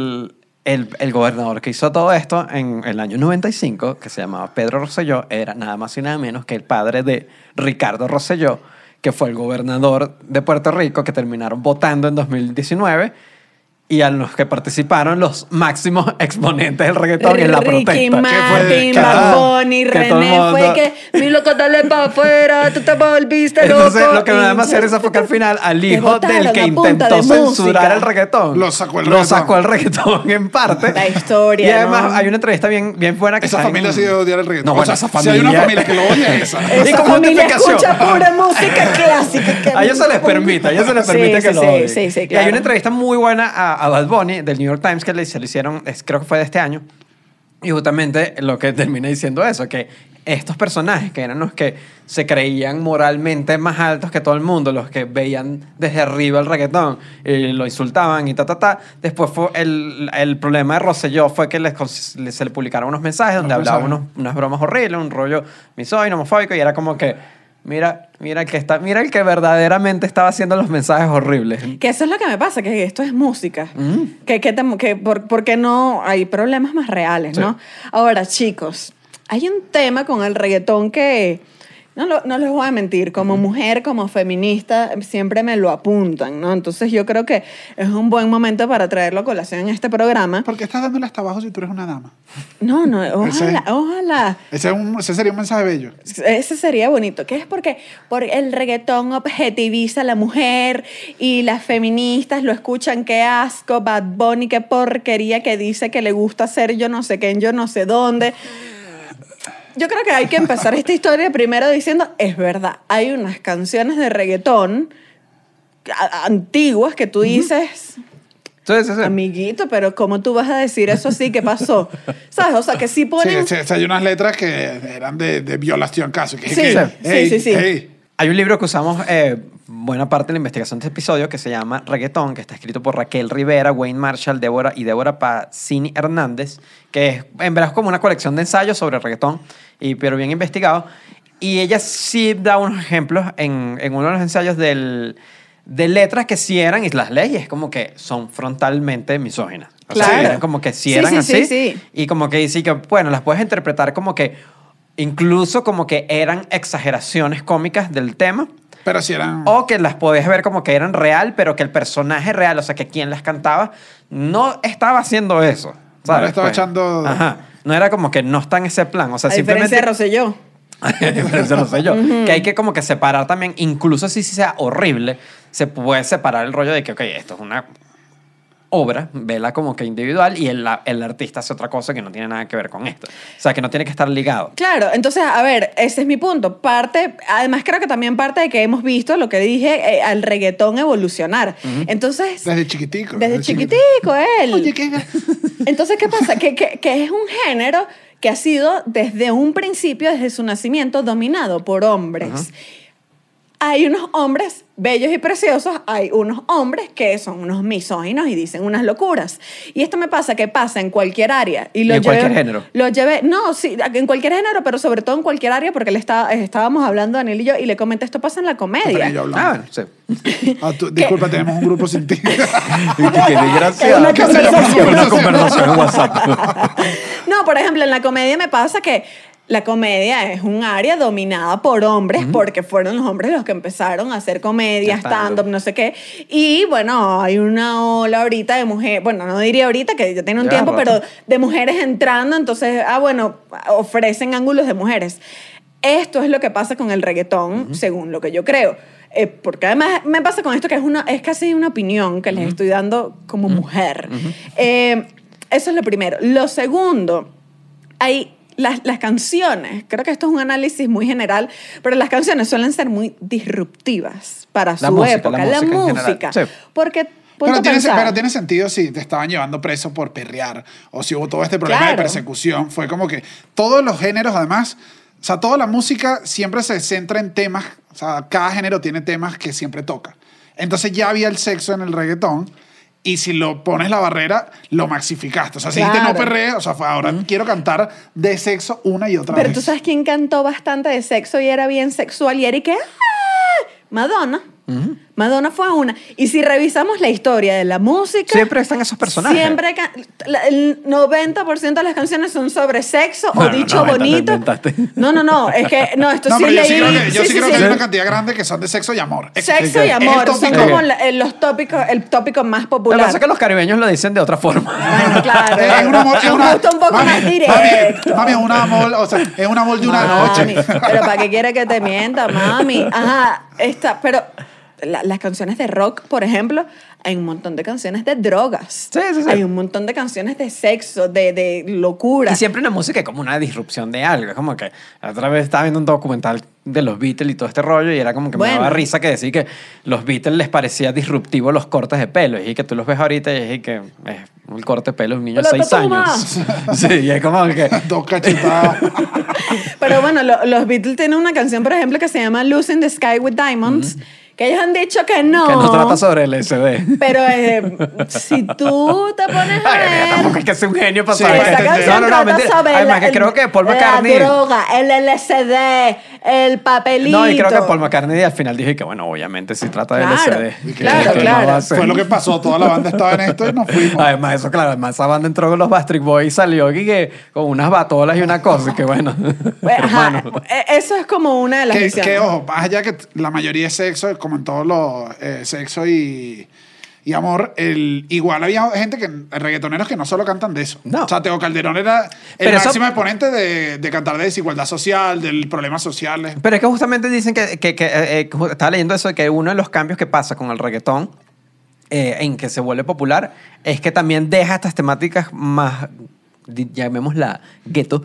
el gobernador que hizo todo esto en el año 95, que se llamaba Pedro Rosselló, era nada más y nada menos que el padre de Ricardo Rosselló, que fue el gobernador de Puerto Rico, que terminaron votando en 2019, y a los que participaron los máximos exponentes del reggaetón en la protesta. Ricky Que fue- Martin, que- Bad Bunny, que todo el René, mundo- fue que mi loco, dale para afuera, tú te volviste loco. Entonces, lo que me da más y- hacer esa fue que al final al Te hijo botaron del que a punta intentó de censurar música. el reggaetón Lo sacó el reggaetón. en parte. La historia, Y además ¿no? hay una entrevista bien buena que Esa está familia en- sí debe odiar el reggaetón. No, bueno, o sea, esa si hay una familia- familia que lo odia, esa. ¿Y Esa como familia justificación? escucha pura música clásica. que A ellos se les permite, Sí, que lo sí, odien. sí, sí, Y claro. hay una entrevista muy buena a Bad Bunny del New York Times que se le hicieron, creo que fue de este año, y justamente lo que termina diciendo eso, que estos personajes, que eran los que se creían moralmente más altos que todo el mundo, los que veían desde arriba el reggaetón, y lo insultaban y después fue el problema de Rosselló fue que se le publicaron unos mensajes donde hablaba unas bromas horribles, un rollo misógino, homofóbico, y era como que mira el que verdaderamente estaba haciendo los mensajes horribles. Que eso es lo que me pasa, que esto es música. Porque no hay problemas más reales, ¿no? Ahora, chicos, hay un tema con el reggaetón que, no les voy a mentir, como mujer, como feminista, siempre me lo apuntan, ¿no? Entonces yo creo que es un buen momento para traerlo a colación en este programa. ¿Por qué estás dándole hasta abajo si tú eres una dama? No, ojalá. Ese sería un mensaje bello. Ese sería bonito. ¿Qué es? Porque el reggaetón objetiviza a la mujer y las feministas lo escuchan, qué asco, Bad Bunny, qué porquería, que dice que le gusta hacer yo no sé qué en yo no sé dónde. Yo creo que hay que empezar esta historia primero diciendo, es verdad, hay unas canciones de reggaetón antiguas que tú dices, Sí. amiguito, pero ¿cómo tú vas a decir eso así? ¿Qué pasó? ¿Sabes? O sea, que sí ponen... Sí, hay unas letras que eran de violación casi. Sí. Hay un libro que usamos buena parte de la investigación de este episodio que se llama Reggaetón, que está escrito por Raquel Rivera, Wayne Marshall, Débora Pacini Hernández, que es en verdad como una colección de ensayos sobre reggaetón, pero bien investigado. Y ella sí da unos ejemplos en uno de los ensayos de letras que sí eran, y las leyes como que son frontalmente misóginas. O sea, Claro. eran como que sí eran así. Sí. Y como que dice que, bueno, las puedes interpretar como que incluso como que eran exageraciones cómicas del tema. Pero si eran... O que las podías ver como que eran real, pero que el personaje real, o sea, que quien las cantaba, no estaba haciendo eso. ¿sabes? No le estaba echando... Ajá. No era como que no está en ese plan. O sea, A diferencia de Rosselló. A diferencia de Rosselló. Que hay que como que separar también, incluso si sea horrible, se puede separar el rollo de que, ok, esto es una obra, vela como que individual, y el artista hace otra cosa que no tiene nada que ver con esto. O sea, que no tiene que estar ligado. Claro, entonces, a ver, ese es mi punto. Además creo que también parte de que hemos visto lo que dije, al reggaetón evolucionar. Entonces... Desde chiquitico. Desde chiquitico, él. Oye, ¿qué? Entonces, ¿qué pasa? Que es un género que ha sido desde un principio, desde su nacimiento, dominado por hombres. Hay unos hombres bellos y preciosos, hay unos hombres que son unos misóginos y dicen unas locuras. Y esto me pasa que pasa en cualquier área. Y en cualquier género. No, sí, en cualquier género, pero sobre todo en cualquier área, porque estábamos hablando, Daniel y yo, y le comenté, esto pasa en la comedia. Bueno, sí. Disculpa, tenemos un grupo sin ti. Qué desgraciado. Una Que se llama conversación. una conversación en WhatsApp. No, por ejemplo, en la comedia me pasa que la comedia es un área dominada por hombres porque fueron los hombres los que empezaron a hacer comedia, stand-up, no sé qué. Y bueno, hay una ola ahorita de mujeres, bueno, no diría ahorita que ya tiene un tiempo, pero de mujeres entrando, entonces, ofrecen ángulos de mujeres. Esto es lo que pasa con el reggaetón, según lo que yo creo. Porque además me pasa con esto que es casi una opinión que les estoy dando como mujer. Eso es lo primero. Lo segundo, hay las canciones, creo que esto es un análisis muy general, pero las canciones suelen ser muy disruptivas para su época. La música. Sí. Porque Pero tiene sentido si te estaban llevando preso por perrear o si hubo todo este problema de persecución. Fue como que todos los géneros, además, o sea, toda la música siempre se centra en temas, o sea, cada género tiene temas que siempre toca. Entonces ya había el sexo en el reggaetón y si lo pones la barrera, lo maxificaste. O sea, si dijiste no perrees, o sea, ahora quiero cantar de sexo una y otra vez. Pero tú sabes quién cantó bastante de sexo y era bien sexual y era y que... Madonna. Madonna fue una. Y si revisamos la historia de la música... Siempre están esos personajes. Siempre... El 90% de las canciones son sobre sexo o dicho bonito. No. Es que... No, esto sí leí... Yo sí creo que hay una cantidad grande que son de sexo y amor. Sexo y amor. Son como los tópicos, el tópico más popular. Lo que pasa es que los caribeños lo dicen de otra forma. Bueno, claro. Es Nos gusta un poco más directo. Mami, es un amor, o sea, es un amor de una noche. Pero ¿para qué quiere que te mienta, mami? Ajá, pero las canciones de rock, por ejemplo, hay un montón de canciones de drogas. Sí. Hay un montón de canciones de sexo, de locura. Y siempre una música es como una disrupción de algo. Es como que otra vez estaba viendo un documental de los Beatles y todo este rollo y era como que me daba risa que decía que los Beatles les parecía disruptivo los cortes de pelo. Y que tú los ves ahorita y es que el corte de pelo de un niño de 6 años. Sí, y es como que... 2 cachetadas. Pero bueno, los Beatles tienen una canción, por ejemplo, que se llama Losing the Sky with Diamonds, que ellos han dicho que no. Que no trata sobre el LSD. Pero si tú te pones a ver... Tampoco es que sea un genio para Sí, saber. esa canción No, trata mentira. sobre Además que creo que Paul McCartney... la droga, el LSD, el papelito. No, y creo que Paul McCartney al final dije que, bueno, obviamente sí trata de Claro, LSD. claro, Que claro. no va a ser. Fue lo que pasó. Toda la banda estaba en esto y nos fuimos. Además, eso, claro, además esa banda entró con los Backstreet Boys y salió aquí que con unas batolas y una cosa, y que bueno, Ajá, hermano. eso es como una de las visiones. Que, ojo, más allá que la mayoría es sexo, como en todos los sexo y amor, igual había gente reggaetoneros que no solo cantan de eso. No. O sea, Teo Calderón era el Pero eso- máximo exponente de cantar de desigualdad social, de problemas sociales. Pero es que justamente dicen que estaba leyendo eso, de que uno de los cambios que pasa con el reggaetón, en que se vuelve popular, es que también deja estas temáticas más, llamémosla gueto,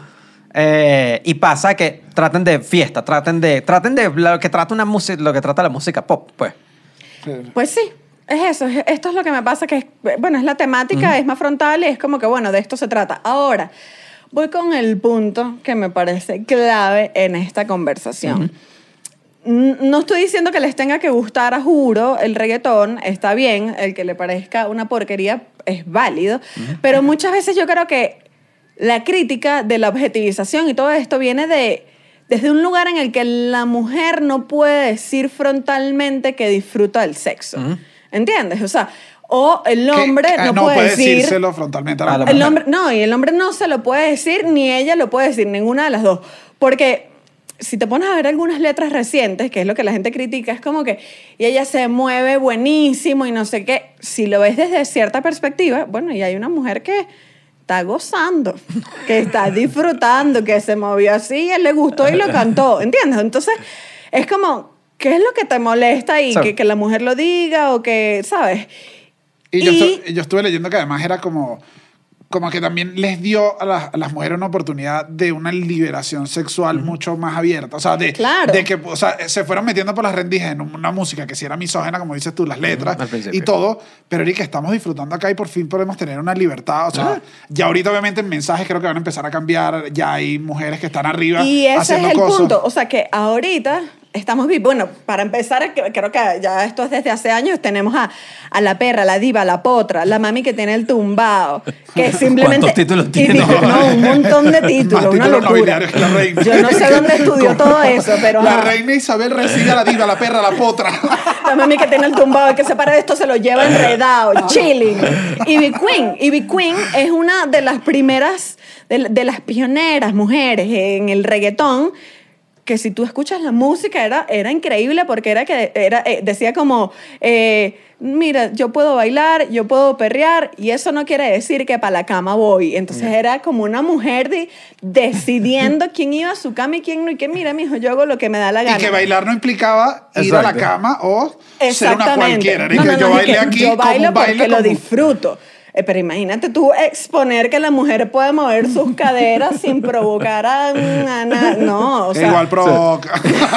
y pasa que traten de fiesta, traten de lo que trata una música, lo que trata la música pop, pues. Pues sí, es eso. Esto es lo que me pasa, que es la temática, es más frontal y es como que, bueno, de esto se trata. Ahora, voy con el punto que me parece clave en esta conversación. No estoy diciendo que les tenga que gustar, a juro, el reggaetón, está bien, el que le parezca una porquería es válido, pero muchas veces yo creo que la crítica de la objetivización y todo esto viene desde un lugar en el que la mujer no puede decir frontalmente que disfruta del sexo. ¿Entiendes? O sea, o el hombre no puede decir... decírselo frontalmente a la A la mujer. El hombre, no, y el hombre no se lo puede decir, ni ella lo puede decir, ninguna de las dos. Porque si te pones a ver algunas letras recientes, que es lo que la gente critica, es como que y ella se mueve buenísimo y no sé qué. Si lo ves desde cierta perspectiva, bueno, y hay una mujer que está gozando, que está disfrutando, que se movió así, y a él le gustó y lo cantó, ¿entiendes? Entonces, es como, ¿qué es lo que te molesta ahí? Sí. Que la mujer lo diga o que, ¿sabes? Y yo estuve leyendo que además era como que también les dio a las mujeres una oportunidad de una liberación sexual mucho más abierta. O sea, Claro. de que se fueron metiendo por las rendijas en una música que sí era misógena, como dices tú, las letras Al principio. y todo. Pero Erika, estamos disfrutando acá y por fin podemos tener una libertad. O sea, ya ahorita obviamente en mensajes creo que van a empezar a cambiar. Ya hay mujeres que están arriba Y ese haciendo es el cosas. punto. O sea, que ahorita estamos vivos. Bueno, para empezar, creo que ya esto es desde hace años. Tenemos a la perra, la diva, la potra, la mami que tiene el tumbao. Que simplemente... ¿Cuántos títulos y tiene? no, un montón de títulos. Más Una títulos locura. nobiliarios que la reina. Yo no sé dónde estudió todo eso, pero... La ajá. reina Isabel recibe a la diva, la perra, la potra. La mami que tiene el tumbado, el que se para de esto se lo lleva enredado, chilling. Ivy Queen es una de las primeras, de las pioneras mujeres en el reggaetón, que si tú escuchas la música era increíble porque decía como, mira, yo puedo bailar, yo puedo perrear y eso no quiere decir que para la cama voy. Entonces era como una mujer decidiendo quién iba a su cama y quién no, y que mira, mijo, yo hago lo que me da la gana. Y que bailar no implicaba ir a la Exacto. cama o ser una cualquiera. No, Erika, yo es bailé que aquí yo como bailo un baile porque lo como- disfruto. Pero imagínate tú exponer que la mujer puede mover sus caderas sin provocar a nada. No, o sea... Igual provoca.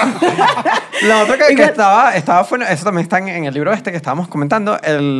La otra que Igual- estaba bueno, eso también está en el libro este que estábamos comentando,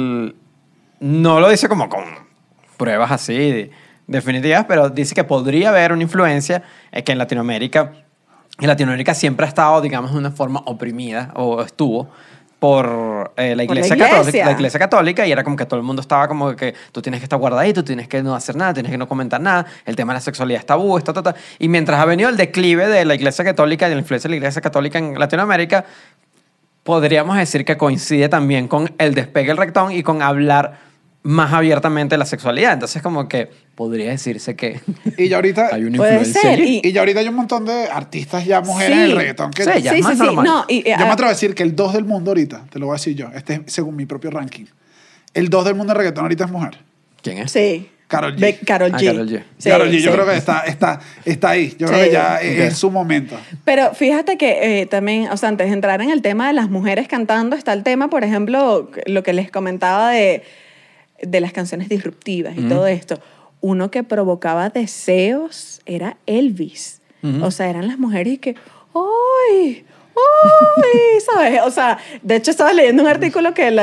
no lo dice como con pruebas así definitivas, pero dice que podría haber una influencia que en Latinoamérica siempre ha estado, digamos, de una forma oprimida, o estuvo, por la iglesia iglesia. católica. La iglesia católica, y era como que todo el mundo estaba como que tú tienes que estar guardadito, tienes que no hacer nada, tienes que no comentar nada, el tema de la sexualidad es tabú, y mientras ha venido el declive de la iglesia católica y de la influencia de la iglesia católica en Latinoamérica, podríamos decir que coincide también con el despegue del reggaetón y con hablar más abiertamente de la sexualidad. Entonces como que podría decirse que Y ya ahorita... hay una Puede influencia ser, allí. Y ya ahorita hay un montón de artistas ya mujeres Sí. en el reggaetón que... Sí, ya es más normal. No, Yo me atrevo a decir que el 2 del mundo ahorita, te lo voy a decir yo, este es según mi propio ranking, el 2 del mundo del reggaetón ahorita es mujer. ¿Quién es? Sí. Karol G. Karol G. Karol G. Sí, Karol G, yo sí. creo que está ahí. Yo creo Sí. que ya Ok. es su momento. Pero fíjate que también, o sea, antes de entrar en el tema de las mujeres cantando, está el tema, por ejemplo, lo que les comentaba de las canciones disruptivas y todo esto. Uno que provocaba deseos era Elvis. O sea, eran las mujeres que, ¡ay! ¡Ay! ¿Sabes? O sea, de hecho estaba leyendo un artículo que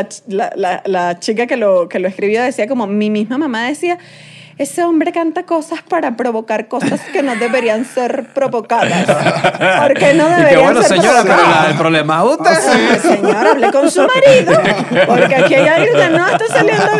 la chica que lo escribió decía como, mi misma mamá decía, ese hombre canta cosas para provocar cosas que no deberían ser provocadas. Porque no Y que deberían bueno, ser señora, pero provocadas. el problema es O usted. sea, señor, hable con su marido. Porque aquí hay algo que no está saliendo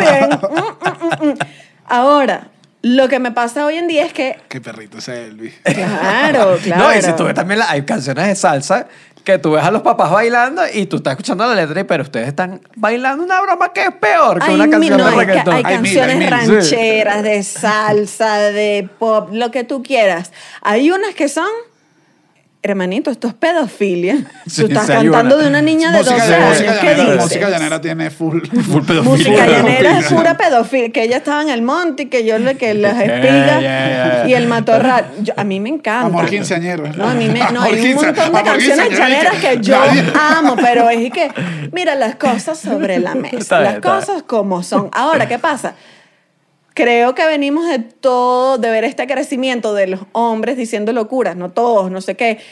bien. Ahora, lo que me pasa hoy en día es que... Qué perrito ese Elvis. Claro, claro. No, y si tú ves también, hay canciones de salsa que tú ves a los papás bailando y tú estás escuchando la letra, pero ustedes están bailando una broma que es peor que una canción de hay reggaetón. canciones mil. rancheras, de salsa, de pop, lo que tú quieras. Hay unas que son... Hermanito, esto es pedofilia. Sí, Tú estás sí, hay cantando una. de una niña de 12 años. ¿Qué dices? Música llanera tiene full pedofilia. Música llanera es pura pedofilia. Que ella estaba en el monte y que yo que las espigas yeah. y el matorral. A mí me encanta. Amor quinceañero. No, a mí me, no, Amor hay un quince- montón de amor canciones quinceañero, llaneras que yo nadie- amo, pero es que, mira, las cosas sobre la mesa. Está bien, Las está bien. cosas como son. Ahora, ¿qué pasa? Creo que venimos de ver este crecimiento de los hombres diciendo locuras, no todos, no sé qué.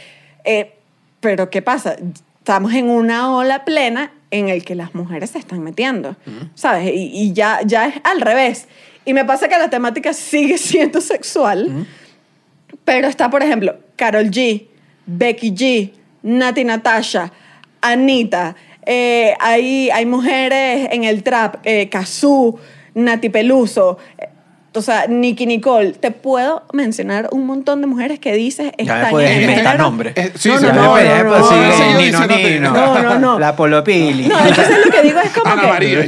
Pero ¿qué pasa? Estamos en una ola plena en el que las mujeres se están metiendo, ¿sabes? Y ya es al revés. Y me pasa que la temática sigue siendo sexual, pero está, por ejemplo, Karol G, Becky G, Nati Natasha, Anita, hay mujeres en el trap, Cazzu, Nati Peluso, o sea, Nicki Nicole. Te puedo mencionar un montón de mujeres que dices Ya me están puedes en el inventar género. nombres. Sí, No, sí, no, ya no, me no, puedes- no, sí, no, sí, no, diciéndote. Nino. No. La Polopili. No, entonces lo que digo es como Ana que... María.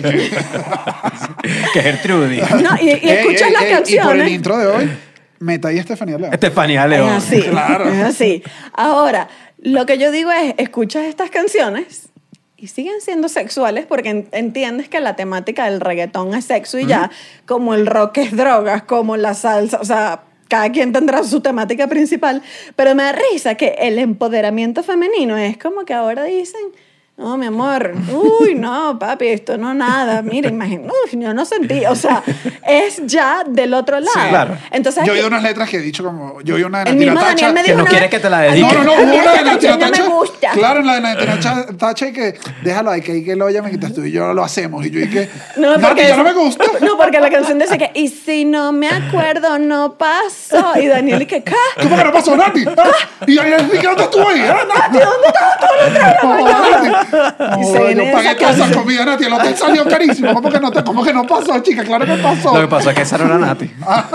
Que Gertrudis. No, y escuchas las Y por el canciones. intro de hoy, Meta y Estefanía León. Estefanía Es León. así, Claro. es así. Ahora, lo que yo digo es, escuchas estas canciones y siguen siendo sexuales porque entiendes que la temática del reggaetón es sexo y ya, como el rock es drogas, como la salsa, o sea, cada quien tendrá su temática principal, pero me da risa que el empoderamiento femenino es como que ahora dicen... No, mi amor, uy, no, papi, esto no nada, mira, imagínate, yo no sentí, o sea, es ya del otro lado. claro. Entonces, Yo he oído unas letras que he dicho como... Yo oí una de el Nati mismo Natacha. Daniel me que dijo no una quiere vez, que te la "A mí dedique". No, a mí hubo una esta de Nati canción no Natacha. me gusta. Claro, en la de Nati Natacha y que déjalo ahí, que lo ya me quitas tú y yo lo hacemos. Y yo dije, No, Nati, porque ya no me gusta. No, porque la canción dice que, y si no me acuerdo, no pasó. Y Daniel, y que, ¿qué? ¿Cómo que no pasó, Nati? Y Daniel, ¿qué dónde estuvo ahí? Nati, ¿dónde estabas tú a las 3 de la mañana? Y se viene Yo pagué esa toda esa canción. comida, Nati. El hotel salió carísimo. ¿Cómo que no pasó, chica? Claro que pasó. Lo que pasó es que esa no era Nati.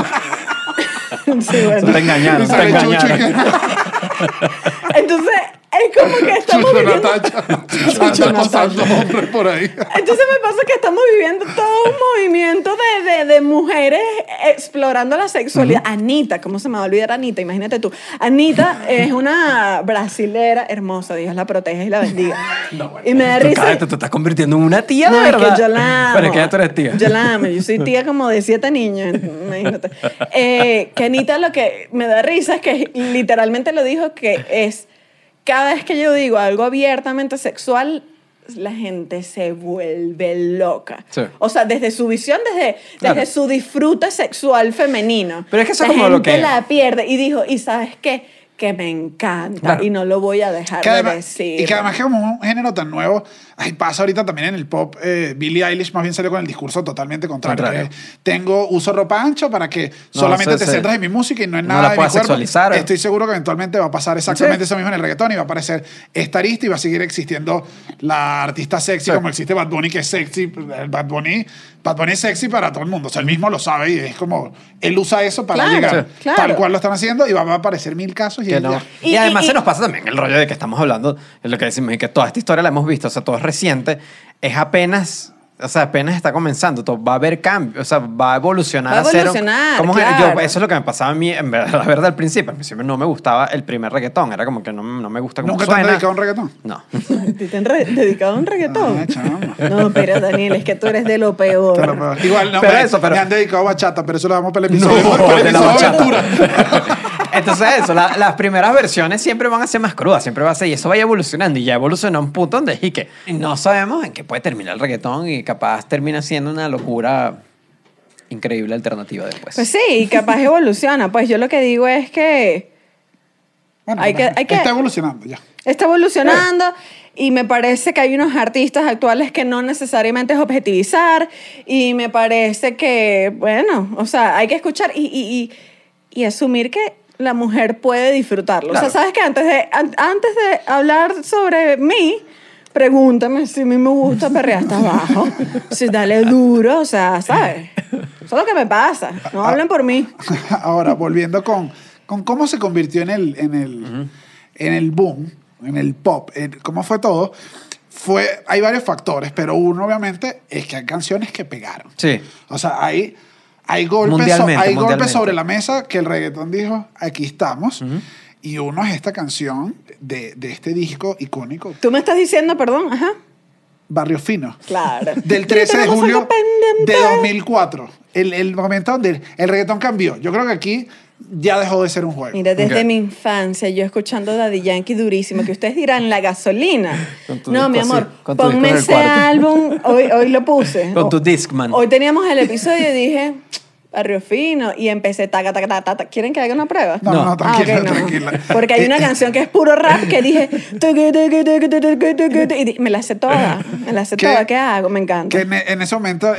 Sí, bueno. Te engañaron, Y te sale Chucho y engañaron. que- Entonces, es como que estamos Chucho viviendo... Natacha. Chucho Anda Natacha. pasando hombres por ahí. Entonces me pasa que estamos viviendo todo un movimiento de mujeres explorando la sexualidad. Anita, ¿cómo se me va a olvidar Anita? Imagínate tú. Anita es una brasilera hermosa, Dios la proteja y la bendiga. Y me da risa. Cállate, te estás convirtiendo en una tía No, de es verdad. que yo la amo. Pero es que ya tú eres tía. Yo la amo. Yo soy tía como de 7 niños. Imagínate. Que Anita lo que me da risa es que literalmente lo dijo que es... Cada vez que yo digo algo abiertamente sexual, la gente se vuelve loca. Sí. O sea, desde su visión, desde Claro. su disfrute sexual femenino. Pero es que eso la es como gente lo que- la pierde. Y dijo, ¿y sabes qué? Que me encanta Claro. y no lo voy a dejar Que de además, decir. y que además que como un género tan nuevo, ay, pasa ahorita también en el pop, Billie Eilish más bien salió con el discurso totalmente contrario. Contrario. Que uso ropa ancha para que No, solamente sí, te sí. centras en mi música y no en No nada la de mi puedas cuerpo. sexualizar. Estoy seguro que eventualmente va a pasar exactamente Sí. eso mismo en el reggaetón y va a aparecer esta arista y va a seguir existiendo la artista sexy Sí. como existe Bad Bunny, que es sexy. Bad Bunny es sexy para todo el mundo. O sea, él mismo lo sabe y es como, él usa eso para Claro, llegar sí. claro. tal cual lo están haciendo y va a aparecer 1000 casos y Que él no. ya. Y, además y- se nos pasa también el rollo de que estamos hablando, es lo que decimos, y que toda esta historia la hemos visto, o sea, todo es reciente, es apenas O sea, apenas está comenzando. Va a haber cambio. O sea, va a evolucionar Va a ser evolucionar, ¿cómo claro. eso es lo que me pasaba a mí, en verdad, la verdad, al principio. Al principio no me gustaba el primer reggaetón. Era como que no me gusta cómo ¿Nunca te han suena. dedicado a un reggaetón? No. ¿Te han dedicado a un reggaetón? Ah, chamo. No, pero Daniel, es que tú eres de lo peor. Te lo peor. Igual, no, Pero me han dedicado a bachata, pero eso lo damos para el No, episodio. para el de la episodio bachata. aventura. Entonces eso, las primeras versiones siempre van a ser más crudas, siempre va a ser, y eso vaya evolucionando, y ya evolucionó a un punto donde y que no sabemos en qué puede terminar el reggaetón, y capaz termina siendo una locura increíble alternativa después. Pues sí, capaz evoluciona. Pues yo lo que digo es que Bueno, Hay que- está evolucionando ya. está evolucionando y me parece que hay unos artistas actuales que no necesariamente es objetivizar y me parece que, bueno, o sea, hay que escuchar y asumir que la mujer puede disfrutarlo. Claro. O sea, ¿sabes qué? Antes de hablar sobre mí, pregúntame si a mí me gusta perrear hasta abajo, si dale duro, o sea, ¿sabes? Eso es lo que me pasa. No hablen por mí. Ahora, volviendo con cómo se convirtió en el boom, en el pop, cómo fue todo, hay varios factores, pero uno obviamente es que hay canciones que pegaron. Sí. O sea, hay golpes, Mundialmente. sobre la mesa que el reggaetón dijo, aquí estamos. Y uno es esta canción de este disco icónico, Tú me estás diciendo, perdón, ajá. Barrio Fino. Claro. Del 13 de Tenemos julio algo pendiente. de 2004. El momento donde el reggaetón cambió. Yo creo que aquí ya dejó de ser un juego. Mira, desde Ok. mi infancia, yo escuchando Daddy Yankee durísimo, que ustedes dirán la gasolina. Con tu No, mi disco amor, así, con tu ponme disco en el ese cuarto. álbum. Hoy lo puse. Con tu Discman. Hoy teníamos el episodio y dije, Barrio Fino, y empecé taca, taca, taca, taca. ¿Quieren que haga una prueba? No, tranquila, ok, no. tranquila. Porque hay una canción que es puro rap que dije, tucu, tucu, tucu, tucu, tucu, y me la sé toda. Me la sé ¿Qué? toda. ¿Qué hago? Me encanta. Que en ese momento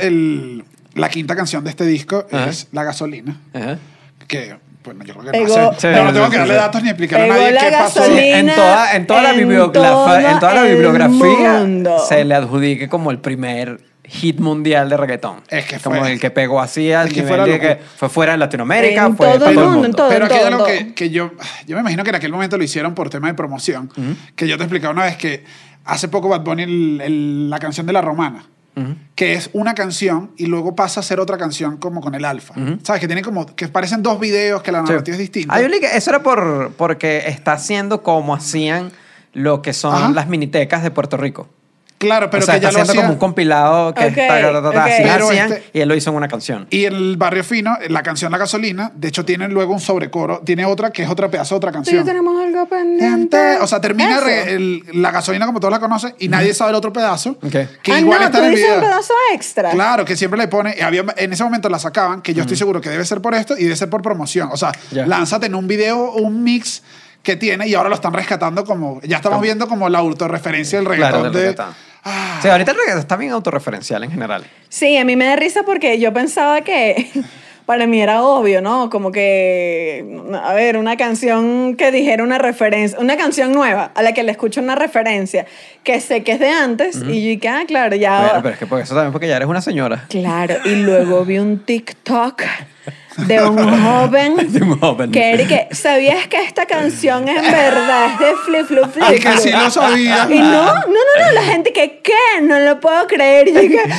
la quinta canción de este disco Ajá. es La Gasolina. Ajá. Que, bueno, yo creo que Pegó- no sé. Sí, No tengo sí, que darle sí. datos ni explicarle a Pegó nadie la qué pasó. gasolina. En toda la en bibliografía, en toda la todo el bibliografía mundo. se le adjudique como el primer hit mundial de reggaetón. Es que como fue- el que pegó así al es que nivel fue la de que locura. fue fuera de Latinoamérica, En fue todo para el todo el mundo, mundo. en todo. Pero aquí hay algo todo. que yo me imagino que en aquel momento lo hicieron por tema de promoción. Que yo te explicaba una vez que hace poco Bad Bunny la canción de La Romana, que es una canción y luego pasa a ser otra canción como con el Alfa. ¿Sabes? Que tiene como, que parecen dos videos que la Sí. narrativa es distinta. Hay un link- eso era porque está haciendo como hacían lo que son Ajá. las minitecas de Puerto Rico. Claro, pero o sea, que ya está lo haciendo hacía. como un compilado que Ok, ok. así Pero hacían, este- y él lo hizo en una canción. Y el Barrio Fino, la canción La Gasolina, de hecho tiene luego un sobrecoro, tiene otra que es otra pedazo de otra Tú y yo canción. tenemos algo pendiente. O sea, termina Eso. La Gasolina como todos la conocen y nadie sabe el otro pedazo. Ok. Que igual no, está tú en el dices video. un pedazo extra. Claro, que siempre le pone. En ese momento la sacaban, que yo estoy seguro que debe ser por esto y debe ser por promoción. O sea, Ya. lánzate en un video un mix que tiene y ahora lo están rescatando como. Ya estamos viendo como la autorreferencia del reggaetón. Claro, del reggaetón. Ah, Sí, ahorita el reggaetón está bien autorreferencial en general. Sí, a mí me da risa porque yo pensaba que para mí era obvio, ¿no? Como que, a ver, una canción que dijera una referencia, una canción nueva a la que le escucho una referencia que sé que es de antes y yo dije, ah, claro, ya. Bueno, pero es que por eso también porque ya eres una señora. Claro, y luego vi un TikTok de un joven, De un joven. que era y que, ¿sabías que esta canción en verdad es de Flip Flop Flip? Ay, que sí lo sabía. Y no, la gente que, ¿qué? No lo puedo creer. Y yo dije,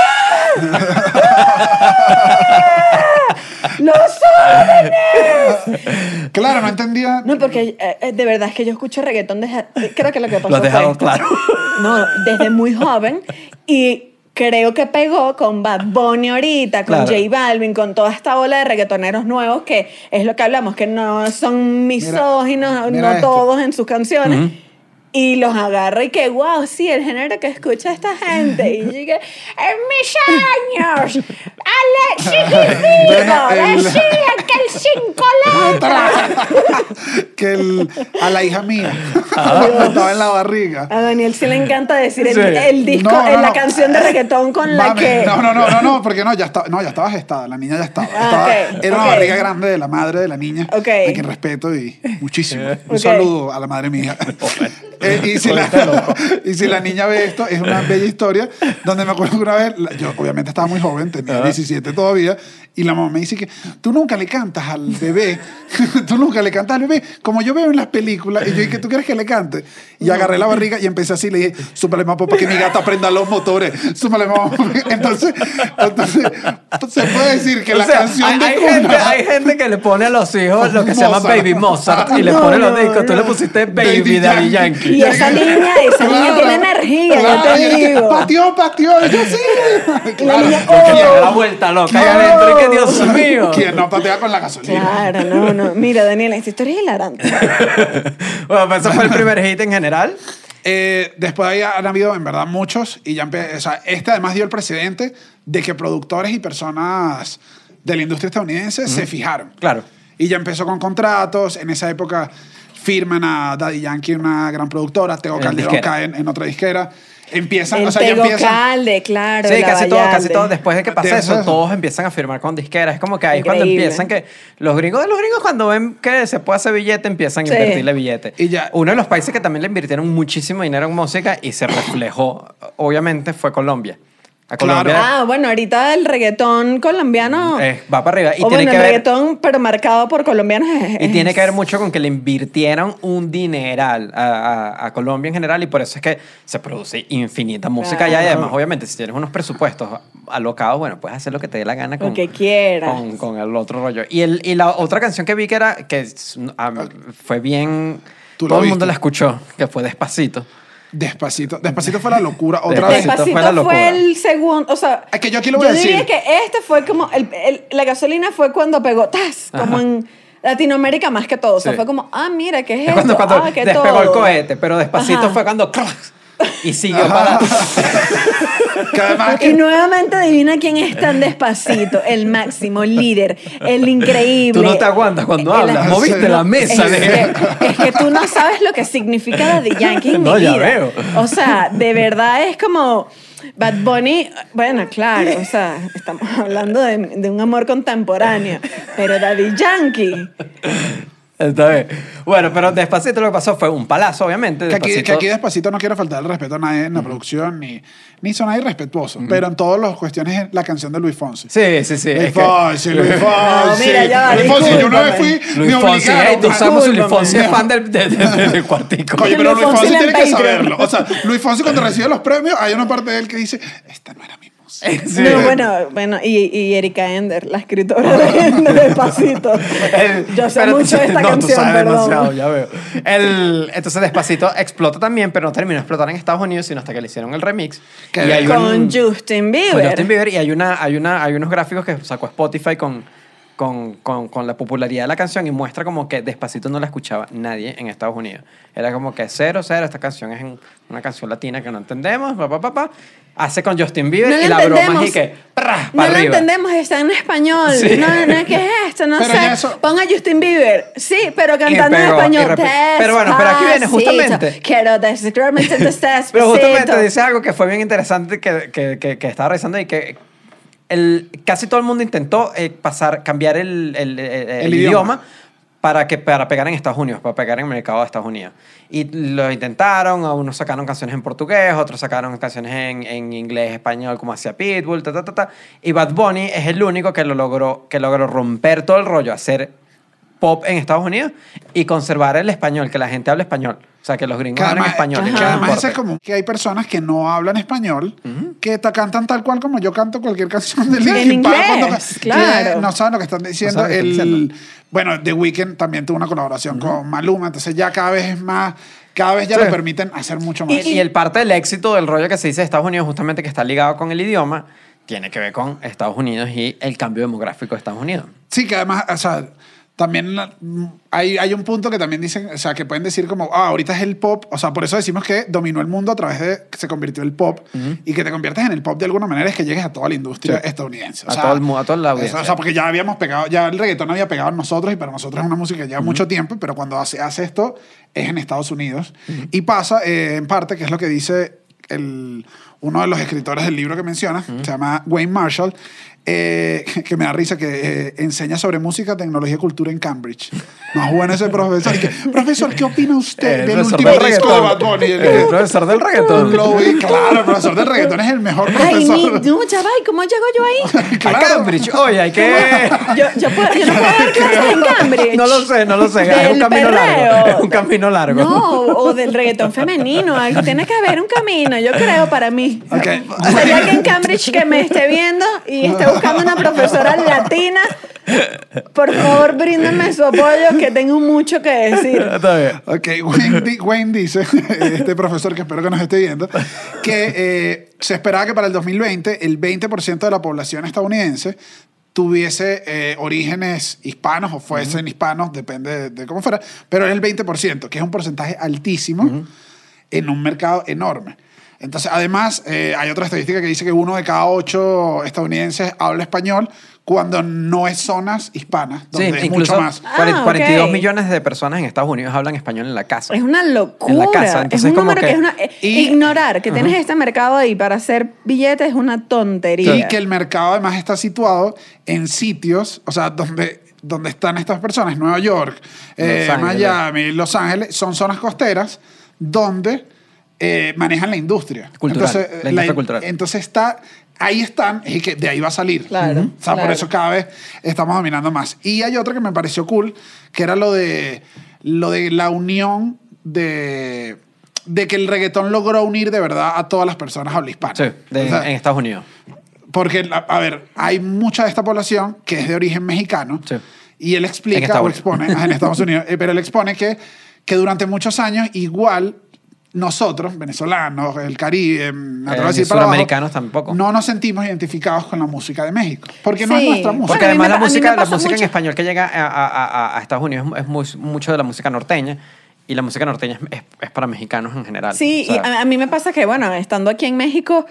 ¡los jóvenes! Claro, no entendía. No, porque de verdad es que yo escucho reggaetón desde, creo que lo que pasó Lo has dejado fue- claro. No, desde muy joven y creo que pegó con Bad Bunny ahorita, con Claro. J Balvin, con toda esta ola de reggaetoneros nuevos que es lo que hablamos, que no son misóginos, mira no esto. todos en sus canciones. Y los agarra y que, wow, sí, el género que escucha esta gente. Y yo dije, en mis años, Ale Bueno, Chiquitito decía que el 5 letras. Que a la hija mía estaba en la barriga. A Daniel sí le encanta decir Sí. el disco, No, no, la no. canción de reggaetón con la Mami, que... No, porque ya estaba gestada, la niña ya estaba. ok, Era una ok. barriga grande de la madre de la niña, Ok. a quien respeto y muchísimo. Un Ok. saludo a la madre mía. Y si la niña ve esto, es una bella historia donde me acuerdo que una vez, yo obviamente estaba muy joven, tenía 17 todavía, y la mamá me dice que tú nunca le cantas al bebé, como yo veo en las películas, y yo dije, ¿tú quieres que le cante? Y agarré la barriga y empecé así, le dije, súmale más para que mi gata prenda los motores, súmale más. Entonces, se puede decir que la canción de cuna... Hay gente que le pone a los hijos lo que se llama Mozart. Baby Mozart y le pone los discos, tú le pusiste Baby Daddy Yankee. Y esa niña tiene energía, yo te digo. Pateó, yo sí. La niña, Que le da la vuelta loca ahí adentro, y que Dios mío. ¿Quién no patea con la gasolina? Claro, no. Mira, Daniela, esta historia es hilarante. Bueno, pues ese fue el primer hit en general. Después ahí han habido en verdad muchos y ya o sea, este además dio el precedente de que productores y personas de la industria estadounidense se fijaron. Claro. Y ya empezó con contratos. En esa época firman a Daddy Yankee, una gran productora. Tego Calderón cae en otra disquera. Empiezan, o sea, ya Tego empiezan. Calde, claro. Sí, la casi Vallalde. todo, después de que pasa Después eso, de eso. todos empiezan a firmar con disqueras. Es como que ahí es cuando Increíble. empiezan que los gringos cuando ven que se puede hacer billete, empiezan a Sí. invertirle billete. Y ya. Uno de los países que también le invirtieron muchísimo dinero en música y se reflejó, obviamente, fue Colombia. A Claro. Colombia Bueno, ahorita el reggaetón colombiano... va para arriba. Y o tiene bueno, que el ver... reggaetón, pero marcado por colombianos Y tiene que ver mucho con que le invirtieron un dineral a Colombia en general y por eso es que se produce infinita música Claro. allá y además obviamente si tienes unos presupuestos alocados, bueno, puedes hacer lo que te dé la gana con, Lo que quieras. con el otro rollo. Y la otra canción que vi fue bien... ¿Tú Todo la el mundo viste? la escuchó, que fue Despacito. Despacito fue la locura otra vez. Despacito. Despacito fue la locura. fue el segundo, o sea... Es que yo aquí lo voy a diría decir. que este fue como... la gasolina fue cuando pegó, ¡tas! Como Ajá. en Latinoamérica más que todo. O sea, Sí. fue como, ¿mira qué es Es esto? cuando ¿Qué despegó todo? el cohete, pero Despacito Ajá. fue cuando... Y siguió para... Que además Y que nuevamente adivina quién es tan Despacito, el máximo líder, el increíble. Tú no te aguantas cuando El- hablas. Moviste la mesa. Es que tú no sabes lo que significa Daddy Yankee en No, mi ya vida. veo. O sea, de verdad es como Bad Bunny. Bueno, claro, o sea, estamos hablando de un amor contemporáneo, pero Daddy Yankee. Está bien. Bueno, pero Despacito lo que pasó fue un palazo, obviamente. Que aquí, Despacito. Despacito no quiero faltar el respeto a nadie en la producción, ni son nadie irrespetuosos. Pero en todas las cuestiones es la canción de Luis Fonsi. Sí, sí, sí. Luis es que- Fonsi, Luis Fonsi. mira, ya va, Luis Fonsi, yo una vez discúlpame. fui, Luis me Fonsi, obligaron. tú sabes, Luis Discúlpame. Fonsi es fan del cuartico. Oye, pero Luis Luis Fonsi Fonsi en tiene que Patreon. saberlo. O sea, Luis Fonsi cuando recibe los premios, hay una parte de él que dice, esta no era mi música. Sí. No, bueno, y Erika Ender, la escritora de Despacito. Yo sé Pero mucho de esta no, tú canción, sabes perdón. demasiado, ya veo. Entonces Despacito explota también, pero no terminó de explotar en Estados Unidos, sino hasta que le hicieron el remix. Que Y hay Con Justin Bieber. Con Justin Bieber y hay unos gráficos que sacó Spotify con la popularidad de la canción y muestra como que Despacito no la escuchaba nadie en Estados Unidos. Era como que 0, esta canción es una canción latina que no entendemos, Hace con Justin Bieber No y la la broma entendemos. y que ¡prá! No para lo arriba. entendemos, está en español. Sí. No, ¿qué es esto? No Pero sé. ya eso- Ponga Justin Bieber. Sí, pero cantando en pegó, español. pero bueno, pero aquí viene justamente. Quiero desesperadamente despacito. Pero justamente dice algo que fue bien interesante que estaba revisando y que casi todo el mundo intentó cambiar el idioma para pegar en Estados Unidos, para pegar en el mercado de Estados Unidos. Y lo intentaron, unos sacaron canciones en portugués, otros sacaron canciones en inglés, español, como hacía Pitbull, Y Bad Bunny es el único que logró romper todo el rollo, hacer pop en Estados Unidos y conservar el español, que la gente hable español. O sea, que los gringos hablen español. y no que les además importe. es como que hay personas que no hablan español, que cantan tal cual como yo canto cualquier canción de En Linkin Park. inglés, que claro. no saben lo que están diciendo. No saben lo que están diciendo. Bueno, The Weeknd también tuvo una colaboración con Maluma, entonces ya cada vez es más, cada vez ya Sí. le permiten hacer mucho más. Y el parte del éxito del rollo que se dice de Estados Unidos, justamente que está ligado con el idioma, tiene que ver con Estados Unidos y el cambio demográfico de Estados Unidos. Sí, que además, o sea, también hay un punto que también dicen, o sea, que pueden decir como, ahorita es el pop, o sea, por eso decimos que dominó el mundo a través de que se convirtió el pop, y que te conviertes en el pop de alguna manera es que llegues a toda la industria Sí. estadounidense. A todo el mundo, a toda la audiencia. O sea, porque ya habíamos pegado, ya el reggaetón había pegado en nosotros y para nosotros es una música que lleva mucho tiempo, pero cuando hace esto es en Estados Unidos. Y pasa, en parte, que es lo que dice uno de los escritores del libro que mencionas, se llama Wayne Marshall, que me da risa, que enseña sobre música, tecnología y cultura en Cambridge. Más bueno ese profesor. Profesor, ¿qué opina usted del último disco de Bad Bunny? El profesor del reggaetón. Claro, el profesor del reggaetón es el mejor Ay, profesor. no, ya va, ¿y cómo llego yo ahí? A Cambridge. Oye, hay que... Yo no puedo dar clases en Cambridge. No lo sé. Es un Del camino largo. perreo. Es un camino largo. No, o del reggaetón femenino. Algo tiene que haber un camino, yo creo, para mí. Ok. Sería alguien en Cambridge que me esté viendo y esté buscando una profesora latina. Por favor, bríndenme su apoyo, que tengo mucho que decir. Está bien. Ok, Wayne dice, este profesor que espero que nos esté viendo, que se esperaba que para el 2020 el 20% de la población estadounidense tuviese orígenes hispanos o fuesen hispanos, depende de cómo fuera, pero es el 20%, que es un porcentaje altísimo en un mercado enorme. Entonces, además, hay otra estadística que dice que 1 de cada 8 estadounidenses habla español cuando no es zonas hispanas, donde es incluso mucho más. 42 ok. millones de personas en Estados Unidos hablan español en la casa. Es una locura. En la casa, es entonces un como número que que- es una... ignorar que tienes este mercado ahí para hacer billetes es una tontería. Y que el mercado además está situado en sitios, o sea, donde están estas personas, Nueva York, Ángeles. Miami, Los Ángeles, son zonas costeras donde manejan la industria. Cultural, Entonces, la industria cultural. Entonces ahí están, y que de ahí va a salir. Claro, O sea, por claro. eso cada vez estamos dominando más. Y hay otro que me pareció cool, que era lo de la unión de que el reggaetón logró unir de verdad a todas las personas habla hispana. Sí, O sea, en Estados Unidos. porque, a ver, hay mucha de esta población que es de origen mexicano. Sí. Y él En explica Estados o Unidos. expone, en Estados Unidos, pero él expone que durante muchos años igual nosotros, venezolanos, el Caribe, me atrevo a decir para abajo, Sudamericanos tampoco. no nos sentimos identificados con la música de México. Porque no es Sí. nuestra música. Porque Bueno, a mí además me la pasa música en mucho. español que llega a Estados Unidos es mucho de la música norteña. Y la música norteña es para mexicanos en general. Sí, O sea, y a mí me pasa que, bueno, estando aquí en México,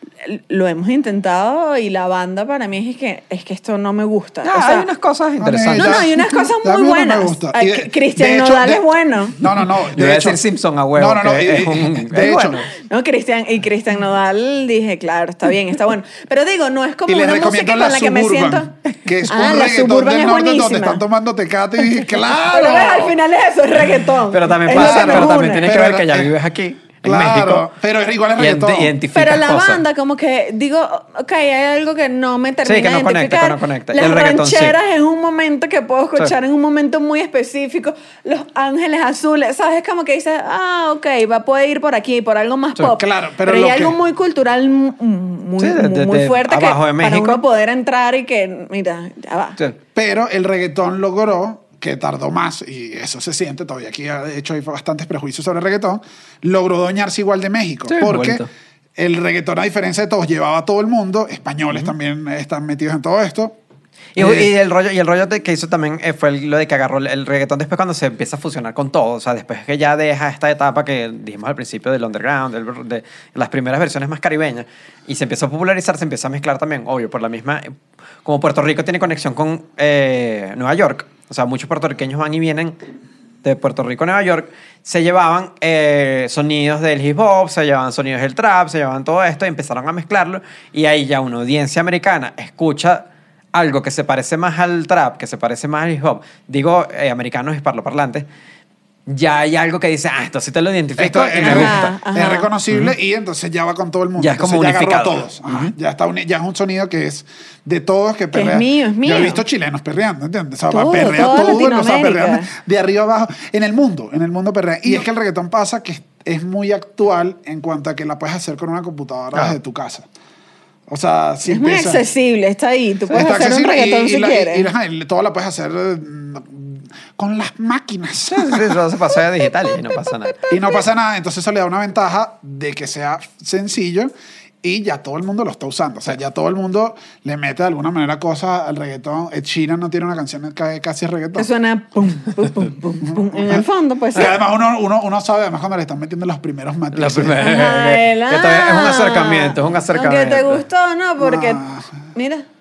lo hemos intentado y la banda para mí es que esto no me gusta. ya, O sea, hay unas cosas interesantes. No, hay unas cosas Ya a muy mí no me buenas. gusta. Ay, Y de Cristian hecho, Nodal es bueno. No. Yo voy a decir Simpson a huevo, No. que es un- de es hecho, bueno. No, Cristian Nodal, dije, claro, está bien, está bueno. Pero digo, no es como y les una música recomiendo con la la que me siento... Suburban, que es un la reggaetón Suburban del es norte donde buenísima. están tomando tecate y dije, Pero ves, ¡claro! al final es eso, es reggaetón. Pero también Es lo pasa, que nos pero también une. tienes que Pero ver que ya era- vives aquí, en Claro, México. pero igual es y reggaetón. identificas Pero la cosas. banda, como que digo, ok, hay algo que no me termina que no de conecta, identificar. que no conecta. Y Las el reggaetón sí. rancheras es un momento que puedo escuchar Sí. en un momento muy específico. Los Ángeles Azules, ¿sabes? Es como que dices, ok, puede ir por aquí, por algo más Sí, pop. claro, pero hay lo algo que- muy cultural, muy, Sí, muy fuerte que abajo de para México. uno poder entrar y que, mira, ya va. Sí. Pero el reggaetón logró, que tardó más, y eso se siente todavía aquí, de hecho hay bastantes prejuicios sobre el reggaetón, logró doñarse igual de México. Sí, porque igualito. el reggaetón, a diferencia de todos, llevaba a todo el mundo, españoles también están metidos en todo esto. Y el rollo que hizo también fue lo de que agarró el reggaetón después cuando se empieza a fusionar con todo. O sea, después que ya deja esta etapa que dijimos al principio del underground, de las primeras versiones más caribeñas, y se empezó a popularizar, se empezó a mezclar también, obvio, por la misma... Como Puerto Rico tiene conexión con Nueva York, o sea, muchos puertorriqueños van y vienen de Puerto Rico a Nueva York, se llevaban sonidos del hip hop, se llevaban sonidos del trap, se llevaban todo esto y empezaron a mezclarlo, y ahí ya una audiencia americana escucha algo que se parece más al trap, que se parece más al hip hop, digo americanos hispanoparlantes, ya hay algo que dice, esto sí te lo identifico Esto y me es, gusta. Ajá. es reconocible y entonces ya va con todo el mundo. Ya es como Entonces agarró a unificado. todos. Ajá, ya, está ya es un sonido que es de todos que perrea. es mío, es mío. Yo he visto chilenos perreando, ¿entiendes? O sea, Todo, perrea toda todo, o sea, Latinoamérica. perrean de arriba abajo. En el mundo perrea. Y es que el reggaetón pasa que es muy actual en cuanto a que la puedes hacer con una computadora desde tu casa. O sea, si Es muy empieza- accesible, está ahí. Tú puedes Está hacer un accesible reggaetón si quieres. y todo la puedes hacer con las máquinas. Sí, eso se pasa a digital y no pasa nada. Y no pasa nada, entonces eso le da una ventaja de que sea sencillo y ya todo el mundo lo está usando. O sea, ya todo el mundo le mete de alguna manera cosas al reggaetón. Ed Sheeran no tiene una canción que casi es reggaetón. Que suena pum, pum, pum, pum, pum. En el fondo, pues sí. Y además uno sabe, además cuando le están metiendo los primeros La matices. primera, que todavía es un acercamiento, Aunque te gustó, ¿no? Porque, Ah. mira,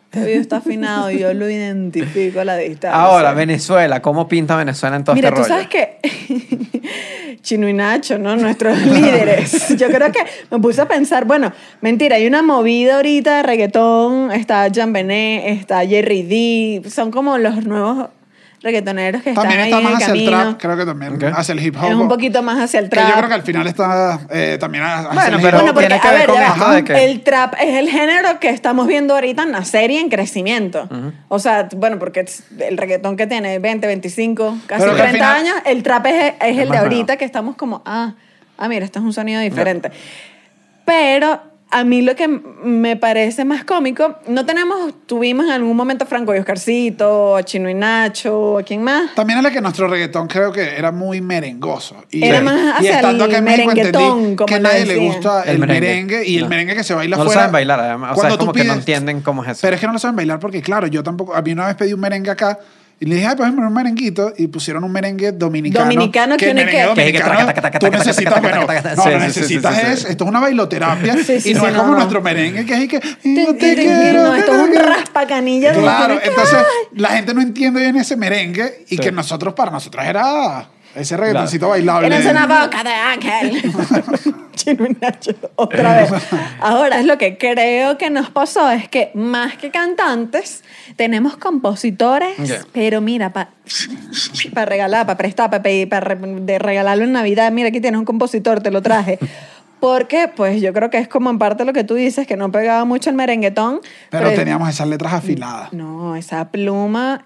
Este video está afinado y yo lo identifico a la distancia. Ahora, Venezuela. ¿Cómo pinta Venezuela en todo Mira, este tú rollo? sabes que Chino y Nacho, ¿no? Nuestros líderes. Yo creo que me puse a pensar, bueno, mentira, hay una movida ahorita de reggaetón, está Jan Benet, está Jerry D, son como los nuevos reggaetoneros que También están está ahí en más el hacia el camino. trap, creo que también Ok. hacia el hip hop. Es un poquito más hacia el Que trap. yo creo que al final está también hacia Bueno, el hip pero hop. Bueno, porque, tiene que a ver ver, con ya esto va. de que- El trap es el género que estamos viendo ahorita nacer y en crecimiento. O sea, bueno, porque el reggaetón que tiene 20, 25, casi Pero que al 30 final- años, el trap es el de más ahorita nuevo. que estamos como, mira, esto es un sonido diferente. Pero a mí lo que me parece más cómico, tuvimos en algún momento a Franco y Oscarcito, a Chino y Nacho, ¿a quién más? También es la que nuestro reggaetón creo que era muy merengoso. Y, Era más hacia estando el acá en México merenguetón, entendí como que a le nadie le decían. gusta El el merengue. merengue y el No. merengue que se baila No lo fuera. saben bailar, además. O sea, Cuando es como tú que no pides- entienden cómo es eso. Pero es que no lo saben bailar porque, claro, yo tampoco... A mí una vez pedí un merengue acá y le dije, ay, pues un merenguito y pusieron un merengue dominicano. Dominicano, que el uno merengue que- dominicano, taca, taca, taca, tú taca, necesitas, taca, bueno, taca, taca, no, sí, lo sí, necesitas sí, sí, es, sí. esto es una bailoterapia Sí, sí, y no sí, es no, como no. nuestro merengue que es y que yo te quiero. No, esto es un raspacanilla. donde Claro, tienes que- entonces la gente no entiende bien ese merengue y Sí. que para nosotros era ese reggaetoncito bailable. Eres una boca de ángel. Chino y Nacho, otra vez. Ahora, es lo que creo que nos pasó es que más que cantantes, tenemos compositores, Ya. pero mira, para regalar, para prestar, para pedir, de regalarlo en Navidad. Mira, aquí tienes un compositor, te lo traje. Porque, pues, yo creo que es como en parte lo que tú dices, que no pegaba mucho el merenguetón. Pero teníamos esas letras afiladas. No, esa pluma...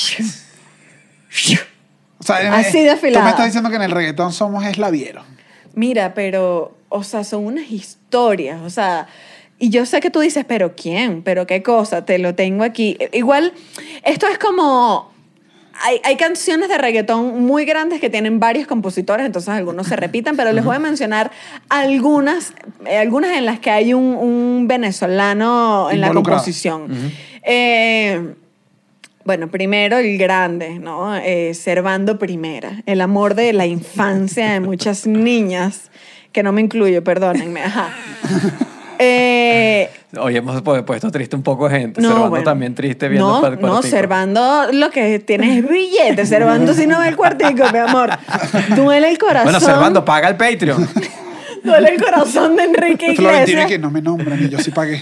O sea, Así de afilada. Tú me estás diciendo que en el reggaetón somos eslavieros. Mira, pero, o sea, son unas historias, o sea, y yo sé que tú dices, pero ¿quién? ¿Pero qué cosa? Te lo tengo aquí. Igual, esto es como, hay canciones de reggaetón muy grandes que tienen varios compositores, entonces algunos se repiten, pero les voy a mencionar algunas en las que hay un venezolano en la Involucrado. composición. Bueno, primero el grande, ¿no? Servando Primera, el amor de la infancia de muchas niñas, que no me incluyo, perdónenme, ajá. Hoy hemos puesto triste un poco de gente. Servando bueno. también triste viendo para el No, cuartico. Servando lo que tienes es billete, Servando si no ve el cuartico, mi amor. Duele el corazón. Bueno, Servando, paga el Patreon. Duele el corazón de Enrique Florentino Iglesias. que no me nombran y yo sí pagué.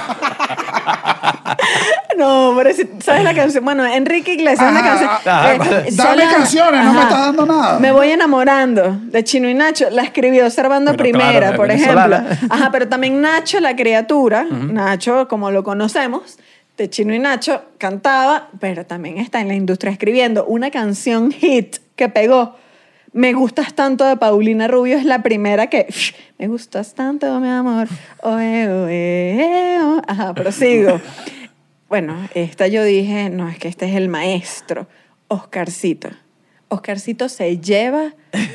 No, pero ¿sabes la canción? Bueno, Enrique Iglesias, una canción. Dame sola- canciones, no me estás dando nada. Me voy enamorando de Chino y Nacho. La escribió Servando Pero Primera, claro, por es ejemplo. venezolana. Ajá, pero también Nacho, la criatura, Nacho, como lo conocemos, de Chino y Nacho, cantaba, pero también está en la industria escribiendo una canción hit que pegó. Me gustas tanto de Paulina Rubio es la primera que me gustas tanto, mi amor. Oe, oe, oh. Ajá, prosigo. Bueno, esta yo dije, no, es que este es el maestro, Oscarcito. Oscarcito se lleva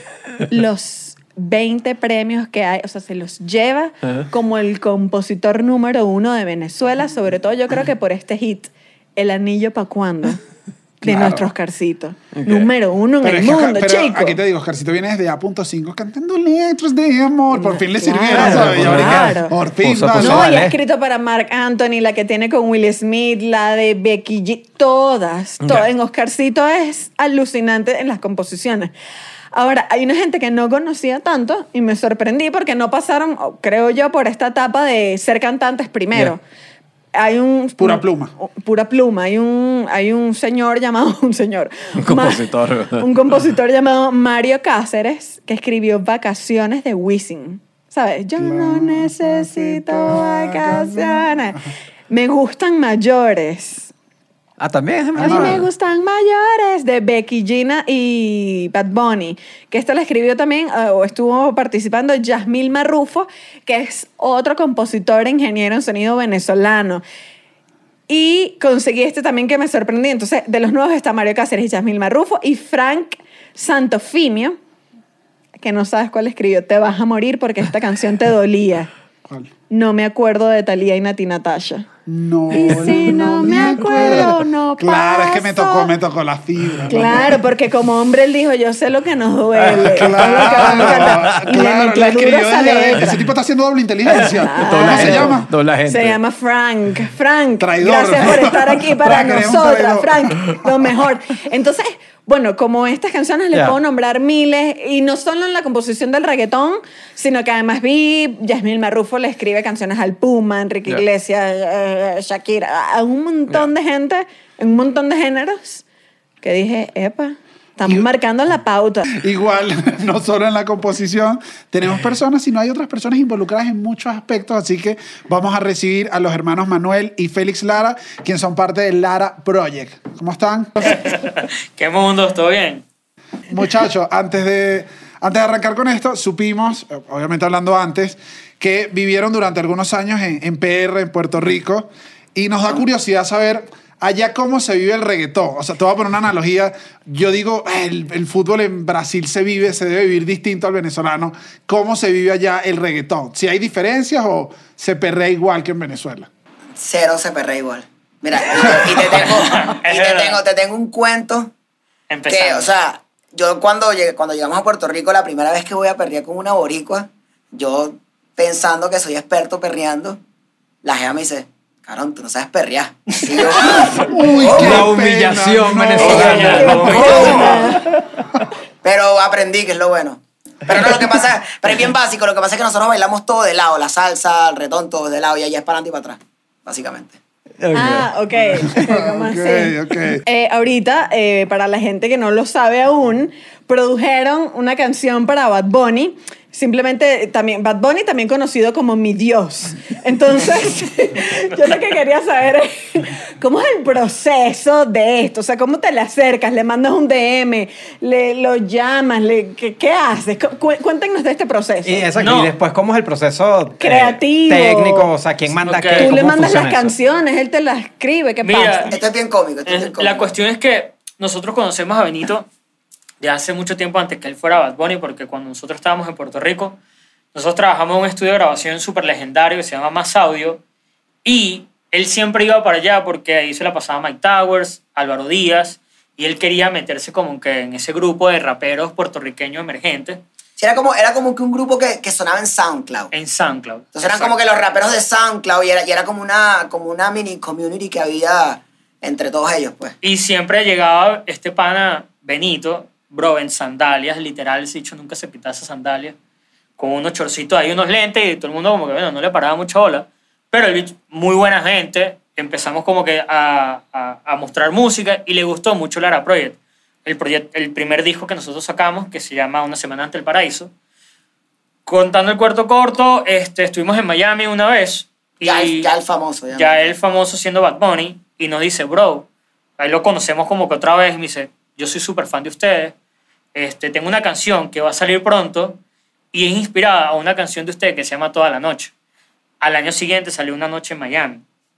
los 20 premios que hay, o sea, se los lleva como el compositor número 1 de Venezuela, sobre todo yo creo que por este hit, El anillo pa' cuándo, de Claro. nuestro Oscarcito. Ok. Número 1 en Pero, el es que, mundo, pero chico. aquí te digo, Oscarcito viene desde A.5 cantando letras de amor. Por fin le Claro, sirvieron, ¿sabes? Y ahorita, claro. por fin. Puso- ¿sabes? puso No, y vale. ha escrito para Marc Anthony, la que tiene con Will Smith, la de Becky G, todas. Ya. En Oscarcito es alucinante en las composiciones. Ahora, hay una gente que no conocía tanto y me sorprendí porque no pasaron, creo yo, por esta etapa de ser cantantes primero. Hay un... Pura pluma. Pura pluma. Hay un señor llamado... Un señor. Un compositor. Un compositor llamado Mario Cáceres que escribió Vacaciones de Wisin. ¿Sabes? Yo no necesito vacaciones. Me gustan mayores. Ah, también es de A mí Venezuela. me gustan mayores de Becky Gina y Bad Bunny, que esta la escribió también, o estuvo participando Yasmil Marrufo, que es otro compositor e ingeniero en sonido venezolano. Y conseguí este también que me sorprendí. Entonces, de los nuevos está Mario Cáceres y Yasmil Marrufo y Frank Santofimio, que no sabes cuál escribió. Te vas a morir porque esta canción te dolía. ¿Cuál? No me acuerdo de Thalía y Nati Natasha. No, Y si no me acuerdo, no Claro, es que me paso. tocó la fibra. Claro, porque como hombre él dijo, yo sé lo que nos duele. Claro, Y le metió la duro escribió esa ella. letra. Ese tipo está haciendo doble inteligencia. ¿Cómo se gente, llama? Dobla gente. Se llama Frank. Frank, Traidor. gracias por estar aquí para Frank, eres un nosotras, traidor. Frank, lo mejor. Entonces, bueno, como estas canciones les Ya. puedo nombrar miles, y no solo en la composición del reggaetón, sino que además vi, Yasmín Marrufo le escribe canciones al Puma, Enrique Ya. Iglesias, Shakira, a un montón de gente, en un montón de géneros, que dije, epa, estamos marcando la pauta. Igual, no solo en la composición, tenemos personas, sino hay otras personas involucradas en muchos aspectos, así que vamos a recibir a los hermanos Manuel y Félix Lara, quienes son parte del Lara Project. ¿Cómo están? ¿Qué mundo? ¿Todo bien? Muchachos, antes de arrancar con esto, supimos, obviamente hablando antes, que vivieron durante algunos años en PR, en Puerto Rico, y nos da curiosidad saber allá cómo se vive el reggaetón. O sea, te voy a poner una analogía. Yo digo, el fútbol en Brasil se debe vivir distinto al venezolano. ¿Cómo se vive allá el reggaetón? ¿Si hay diferencias o se perrea igual que en Venezuela? Cero se perrea igual. Mira, te tengo un cuento Empezando. que, o sea, yo cuando llegamos a Puerto Rico, la primera vez que voy a perrear con una boricua, yo pensando que soy experto perreando, la jeva me dice, cabrón, tú no sabes perrear. Y yo, Uy, qué La pena, humillación no. venezolana. pero aprendí, que es lo bueno. Pero no, pero es bien básico, lo que pasa es que nosotros bailamos todo de lado, la salsa, el reggaetón, todo de lado, y allá es para adelante y para atrás, básicamente. Ah, ok. ¿Cómo Ok, así? ok. Ahorita, para la gente que no lo sabe aún, produjeron una canción para Bad Bunny. Simplemente, Bad Bunny también conocido como Mi Dios. Entonces, yo lo que quería saber es, ¿cómo es el proceso de esto? O sea, ¿cómo te le acercas? ¿Le mandas un DM? ¿Lo llamas? ¿Qué haces? Cuéntenos de este proceso. Y, exacto, No. y después, ¿cómo es el proceso Creativo. técnico? O sea, ¿quién manda Ok. qué? Tú le ¿Cómo mandas las funciona eso? canciones, él te las escribe. ¿Qué Mira, pasa? Esto es bien cómico, La cuestión es que nosotros conocemos a Benito de hace mucho tiempo antes que él fuera Bad Bunny, porque cuando nosotros estábamos en Puerto Rico, nosotros trabajamos en un estudio de grabación súper legendario que se llama Más Audio, y él siempre iba para allá porque ahí se la pasaba Mike Towers, Álvaro Díaz, y él quería meterse como que en ese grupo de raperos puertorriqueños emergentes Sí, era como que un grupo que sonaba en SoundCloud. en SoundCloud. Entonces eran como que los raperos de SoundCloud y era como una mini community que había entre todos ellos, pues. Y siempre llegaba este pana Benito, bro, en sandalias, literal, ese dicho nunca se quitaba esas sandalias, con unos chorcitos ahí, unos lentes, y todo el mundo como que, bueno, no le paraba mucha bola. Pero el bicho, muy buena gente, empezamos como que a mostrar música y le gustó mucho Lara Project. El primer disco que nosotros sacamos, que se llama Una Semana Ante el Paraíso. Contando el cuarto corto, estuvimos en Miami una vez. Y Ya el famoso. ya el famoso siendo Bad Bunny, y nos dice, bro, ahí lo conocemos como que otra vez, y me dice, yo soy súper fan de ustedes, tengo una canción que va a salir pronto, y es inspirada a una canción de ustedes que se llama Toda la Noche. Al año siguiente salió Una Noche en Miami.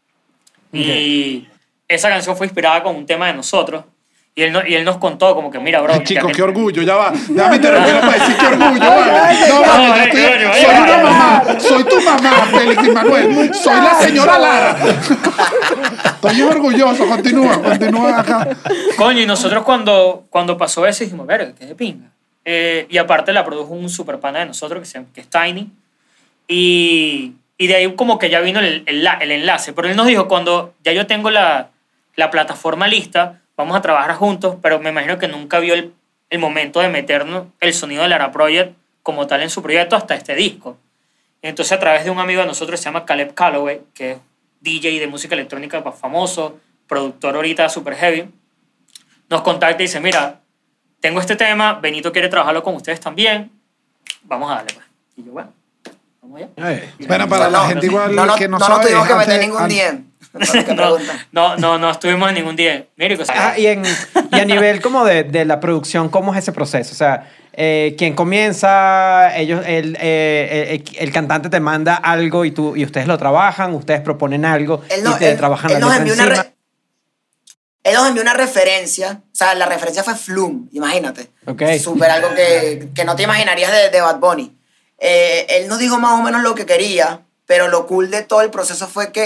Y esa canción fue inspirada con un tema de nosotros, y él nos contó como que, mira, bro... Chicos, ya qué orgullo, ya va. Déjame interrumpirlo para decir qué orgullo, vale. No, vale, no, ya estoy- coño, soy vaya, una vaya. mamá, soy tu mamá, Félix y Manuel. Soy la señora Lara. Estoy orgulloso, continúa acá. Coño, y nosotros cuando pasó eso dijimos, verga, qué de pinga. Y aparte la produjo un super pana de nosotros que es Tiny. Y de ahí como que ya vino el enlace. Pero él nos dijo, cuando ya yo tengo la plataforma lista, vamos a trabajar juntos, pero me imagino que nunca vio el momento de meternos el sonido de Lara Project como tal en su proyecto hasta este disco. Y entonces a través de un amigo de nosotros, se llama Caleb Calloway, que es DJ de música electrónica famoso, productor ahorita super heavy, nos contacta y dice, mira, tengo este tema, Benito quiere trabajarlo con ustedes también, vamos a darle, pues. Y yo, bueno, vamos allá. Bueno, para la gente igual que no no sabe... tuvimos que meter antes- ningún DM. No estuvimos en ningún día. Mire, Y a nivel como de la producción, ¿cómo es ese proceso? O sea, ¿quién comienza? El cantante te manda algo y ustedes lo trabajan, ustedes proponen algo y te trabajan la letra encima. Él nos envió una referencia, o sea, la referencia fue Flume, imagínate. Ok. Súper algo que no te imaginarías de Bad Bunny. Él nos dijo más o menos lo que quería, pero lo cool de todo el proceso fue que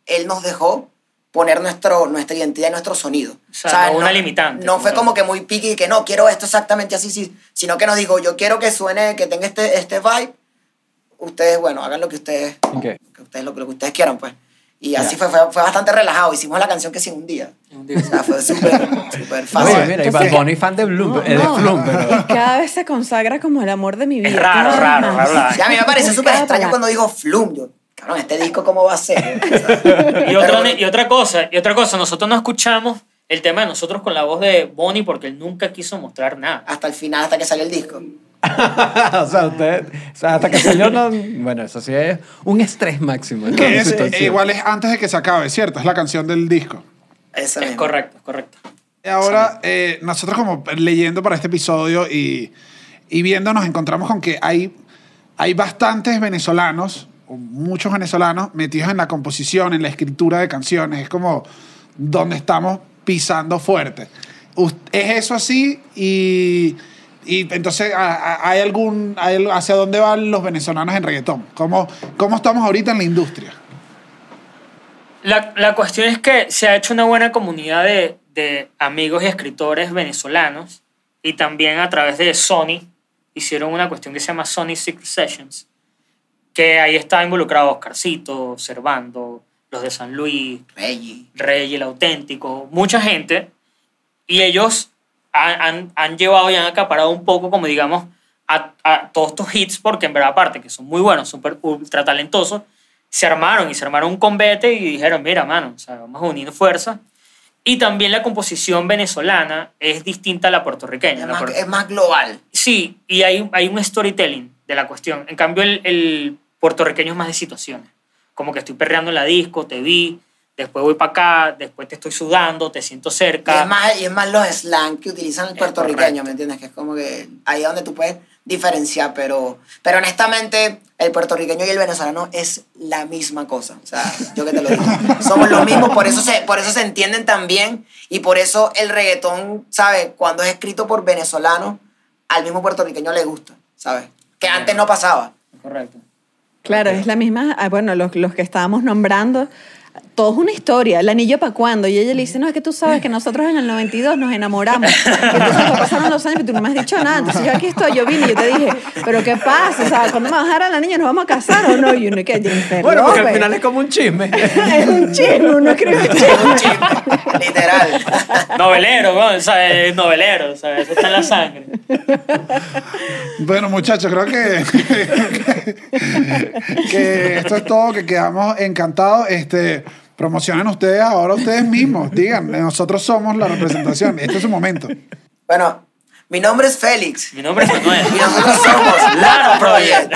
él nos dejó poner nuestra identidad y nuestro sonido. O sea, no una limitante. No fue como que muy picky y que no, quiero esto exactamente así, sí, sino que nos dijo, yo quiero que suene, que tenga este vibe. Ustedes, bueno, hagan lo que ustedes, Okay. lo que ustedes quieran, pues. Y así fue bastante relajado. Hicimos la canción que sí en un día. O sea, fue súper fácil. Oye, mira, y Bad Bunny fan de Bloom, de Flum, pero... Y cada vez se consagra como el amor de mi vida. Es raro, cada vez raro. más. Y a mí me pareció súper Cada extraño palabra. cuando dijo Flum. Yo, cabrón, ¿este disco cómo va a ser? O sea, Y otra cosa, nosotros no escuchamos el tema de nosotros con la voz de Bonnie porque él nunca quiso mostrar nada. hasta el final, hasta que salió el disco. o sea, hasta que salió, no... Bueno, eso sí es un estrés máximo. ¿no? Que es, Situación. igual es antes de que se acabe, ¿cierto? Es la canción del disco. Esa Es misma. correcto. Y ahora, nosotros como leyendo para este episodio y viendo, nos encontramos con que hay bastantes venezolanos, o muchos venezolanos, metidos en la composición, en la escritura de canciones. Es como donde estamos pisando fuerte. ¿Es eso así? Y entonces, ¿hacia dónde van los venezolanos en reggaetón? ¿Cómo estamos ahorita en la industria? La cuestión es que se ha hecho una buena comunidad de amigos y escritores venezolanos y también a través de Sony hicieron una cuestión que se llama Sony Secret Sessions, que ahí está involucrado Oscarcito, Servando, los de San Luis, Rey el Auténtico, mucha gente, y ellos han llevado y han acaparado un poco, como digamos, a todos estos hits, porque en verdad, aparte que son muy buenos, súper ultra talentosos, se armaron un combate y dijeron, mira, mano, o sea, vamos a unir fuerzas. Y también la composición venezolana es distinta a la puertorriqueña. Es más global. Sí, y hay un storytelling de la cuestión. En cambio, el puertorriqueño es más de situaciones. Como que estoy perreando en la disco, te vi, después voy para acá, después te estoy sudando, te siento cerca. Y es más los slang que utilizan el puertorriqueño, correcto. ¿me entiendes? Que es como que ahí es donde tú puedes diferenciar, pero honestamente el puertorriqueño y el venezolano es la misma cosa. O sea, yo que te lo digo. Somos los mismos, por eso se entienden tan bien y por eso el reggaetón, ¿sabes? Cuando es escrito por venezolanos, al mismo puertorriqueño le gusta, ¿sabes? Que antes no pasaba. Correcto. Claro, es la misma. Bueno, los que estábamos nombrando, todo es una historia. ¿El anillo para cuándo? Y ella le dice, no, es que tú sabes que nosotros en el 92 nos enamoramos. Y entonces pasaron los años y tú no me has dicho nada. Entonces yo aquí estoy, yo vine y yo te dije, ¿pero qué pasa? O sea, ¿cuándo me vas a dar a la niña? ¿Nos vamos a casar o no? Y uno que Jennifer Bueno, porque al López. final es como un chisme. Es un chisme, uno escribe un chisme. Literal. Novelero, ¿no? O sea, es novelero, o sea, eso está en la sangre. Bueno, muchachos, creo que esto es todo, que quedamos encantados. Promocionen ustedes ahora ustedes mismos. Digan, nosotros somos la representación. Este es su momento. Bueno, mi nombre es Félix. Mi nombre es Manuel. Y nosotros somos Laro Project.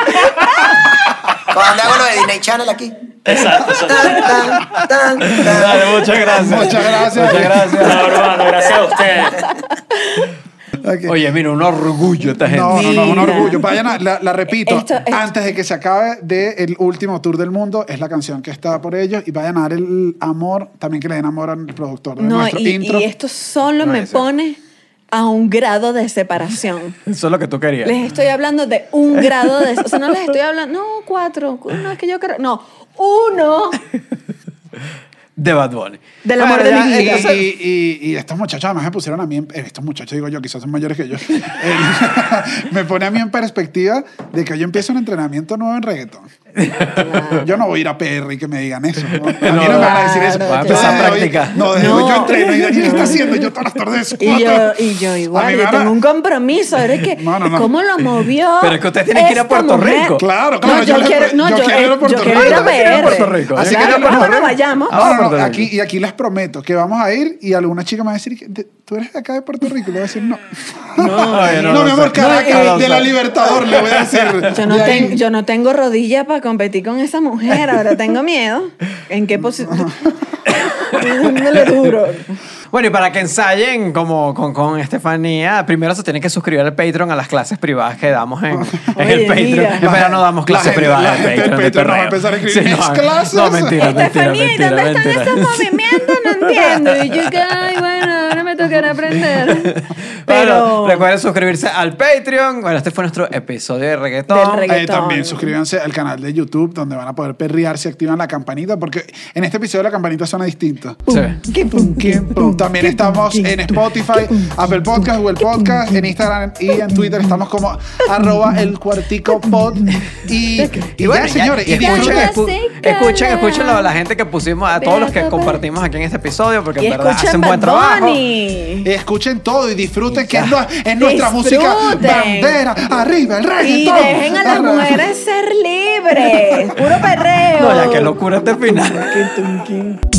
Cuando hago lo de Disney Channel aquí. Exacto. Dale, muchas gracias. Muchas gracias. Muchas gracias. No, hermano, gracias a ustedes. Ok. Oye, mira, un orgullo esta gente. No, un Mira. orgullo. Vayan la repito, Esto- antes de que se acabe del último tour del mundo, es la canción que está por ellos y vayan a dar el amor, también que le den amor al productor de No, nuestro intro. y esto solo No, me ese. pone a un grado de separación. Eso es lo que tú querías. Les estoy hablando de un grado de... O sea, no les estoy hablando... No, 4. No, es que yo creo... No, 1 De Bad Bunny. del amor de Bueno, mi ya, vida. Y estos muchachos además me pusieron a mí, estos muchachos digo yo, quizás son mayores que yo, me pone a mí en perspectiva de que yo empiezo un entrenamiento nuevo en reggaetón. Yo no voy a ir a PR y que me digan eso. ¿no? A mí no me van a decir eso. Claro, Va a empezar a Desde hoy- practicar. No, desde No. hoy yo entreno y Daniel está haciendo yo todas las tardes. Y yo A igual, mí me yo van a- tengo un compromiso. Es que, No. ¿cómo lo movió? Pero es que ustedes tienen que ir a esta Puerto mujer? Rico. Claro, No, yo quiero ir a Puerto Rico. quiero ir a Yo quiero ir a PR. Puerto Rico. Así Claro, que ir a Puerto bueno, Rico. vayamos. Ah, Puerto Rico. Aquí les prometo que vamos a ir y alguna chica me va a decir, ¿tú eres de acá de Puerto Rico? Y le voy a decir, no. Oye, No, mi amor, sé. Caracas, No, de la Libertador, le voy a decir. Yo no tengo rodilla para competir con esa mujer. Ahora tengo miedo. ¿En qué posición? Dándole duro. Bueno, y para que ensayen como con Estefanía, primero se tienen que suscribir al Patreon a las clases privadas que damos en Oye, el Patreon. mira. En verano damos clases privadas en la gente Patreon. del de Patreon nos va a perreo. empezar a escribir, no, "¿Mis clases?" No, mentira, Estefanía, ¿y dónde están esos movimientos? No entiendo. Y yo que, ay, bueno, ahora me toca uno quiere aprender. Pero recuerden suscribirse al Patreon. Bueno, este fue nuestro episodio de reggaetón. Del reggaetón. También suscríbanse al canal de YouTube, donde van a poder perrear si activan la campanita, porque en este episodio la campanita suena distinto. Sí. También estamos en Spotify, Apple Podcast, Google Podcast, en Instagram y en Twitter estamos como @elcuarticopod. Y bueno, ya, señores, y y disfruten. escuchen a la gente que pusimos, a todos los que compartimos aquí en este episodio, porque en verdad escuchen hacen buen Bad trabajo. Bunny. Escuchen todo y disfruten, que es nuestra música Disfruten. bandera. Arriba el Y reggaetón. dejen a las mujeres ser libres. Puro perreo. No, ya que locura este final.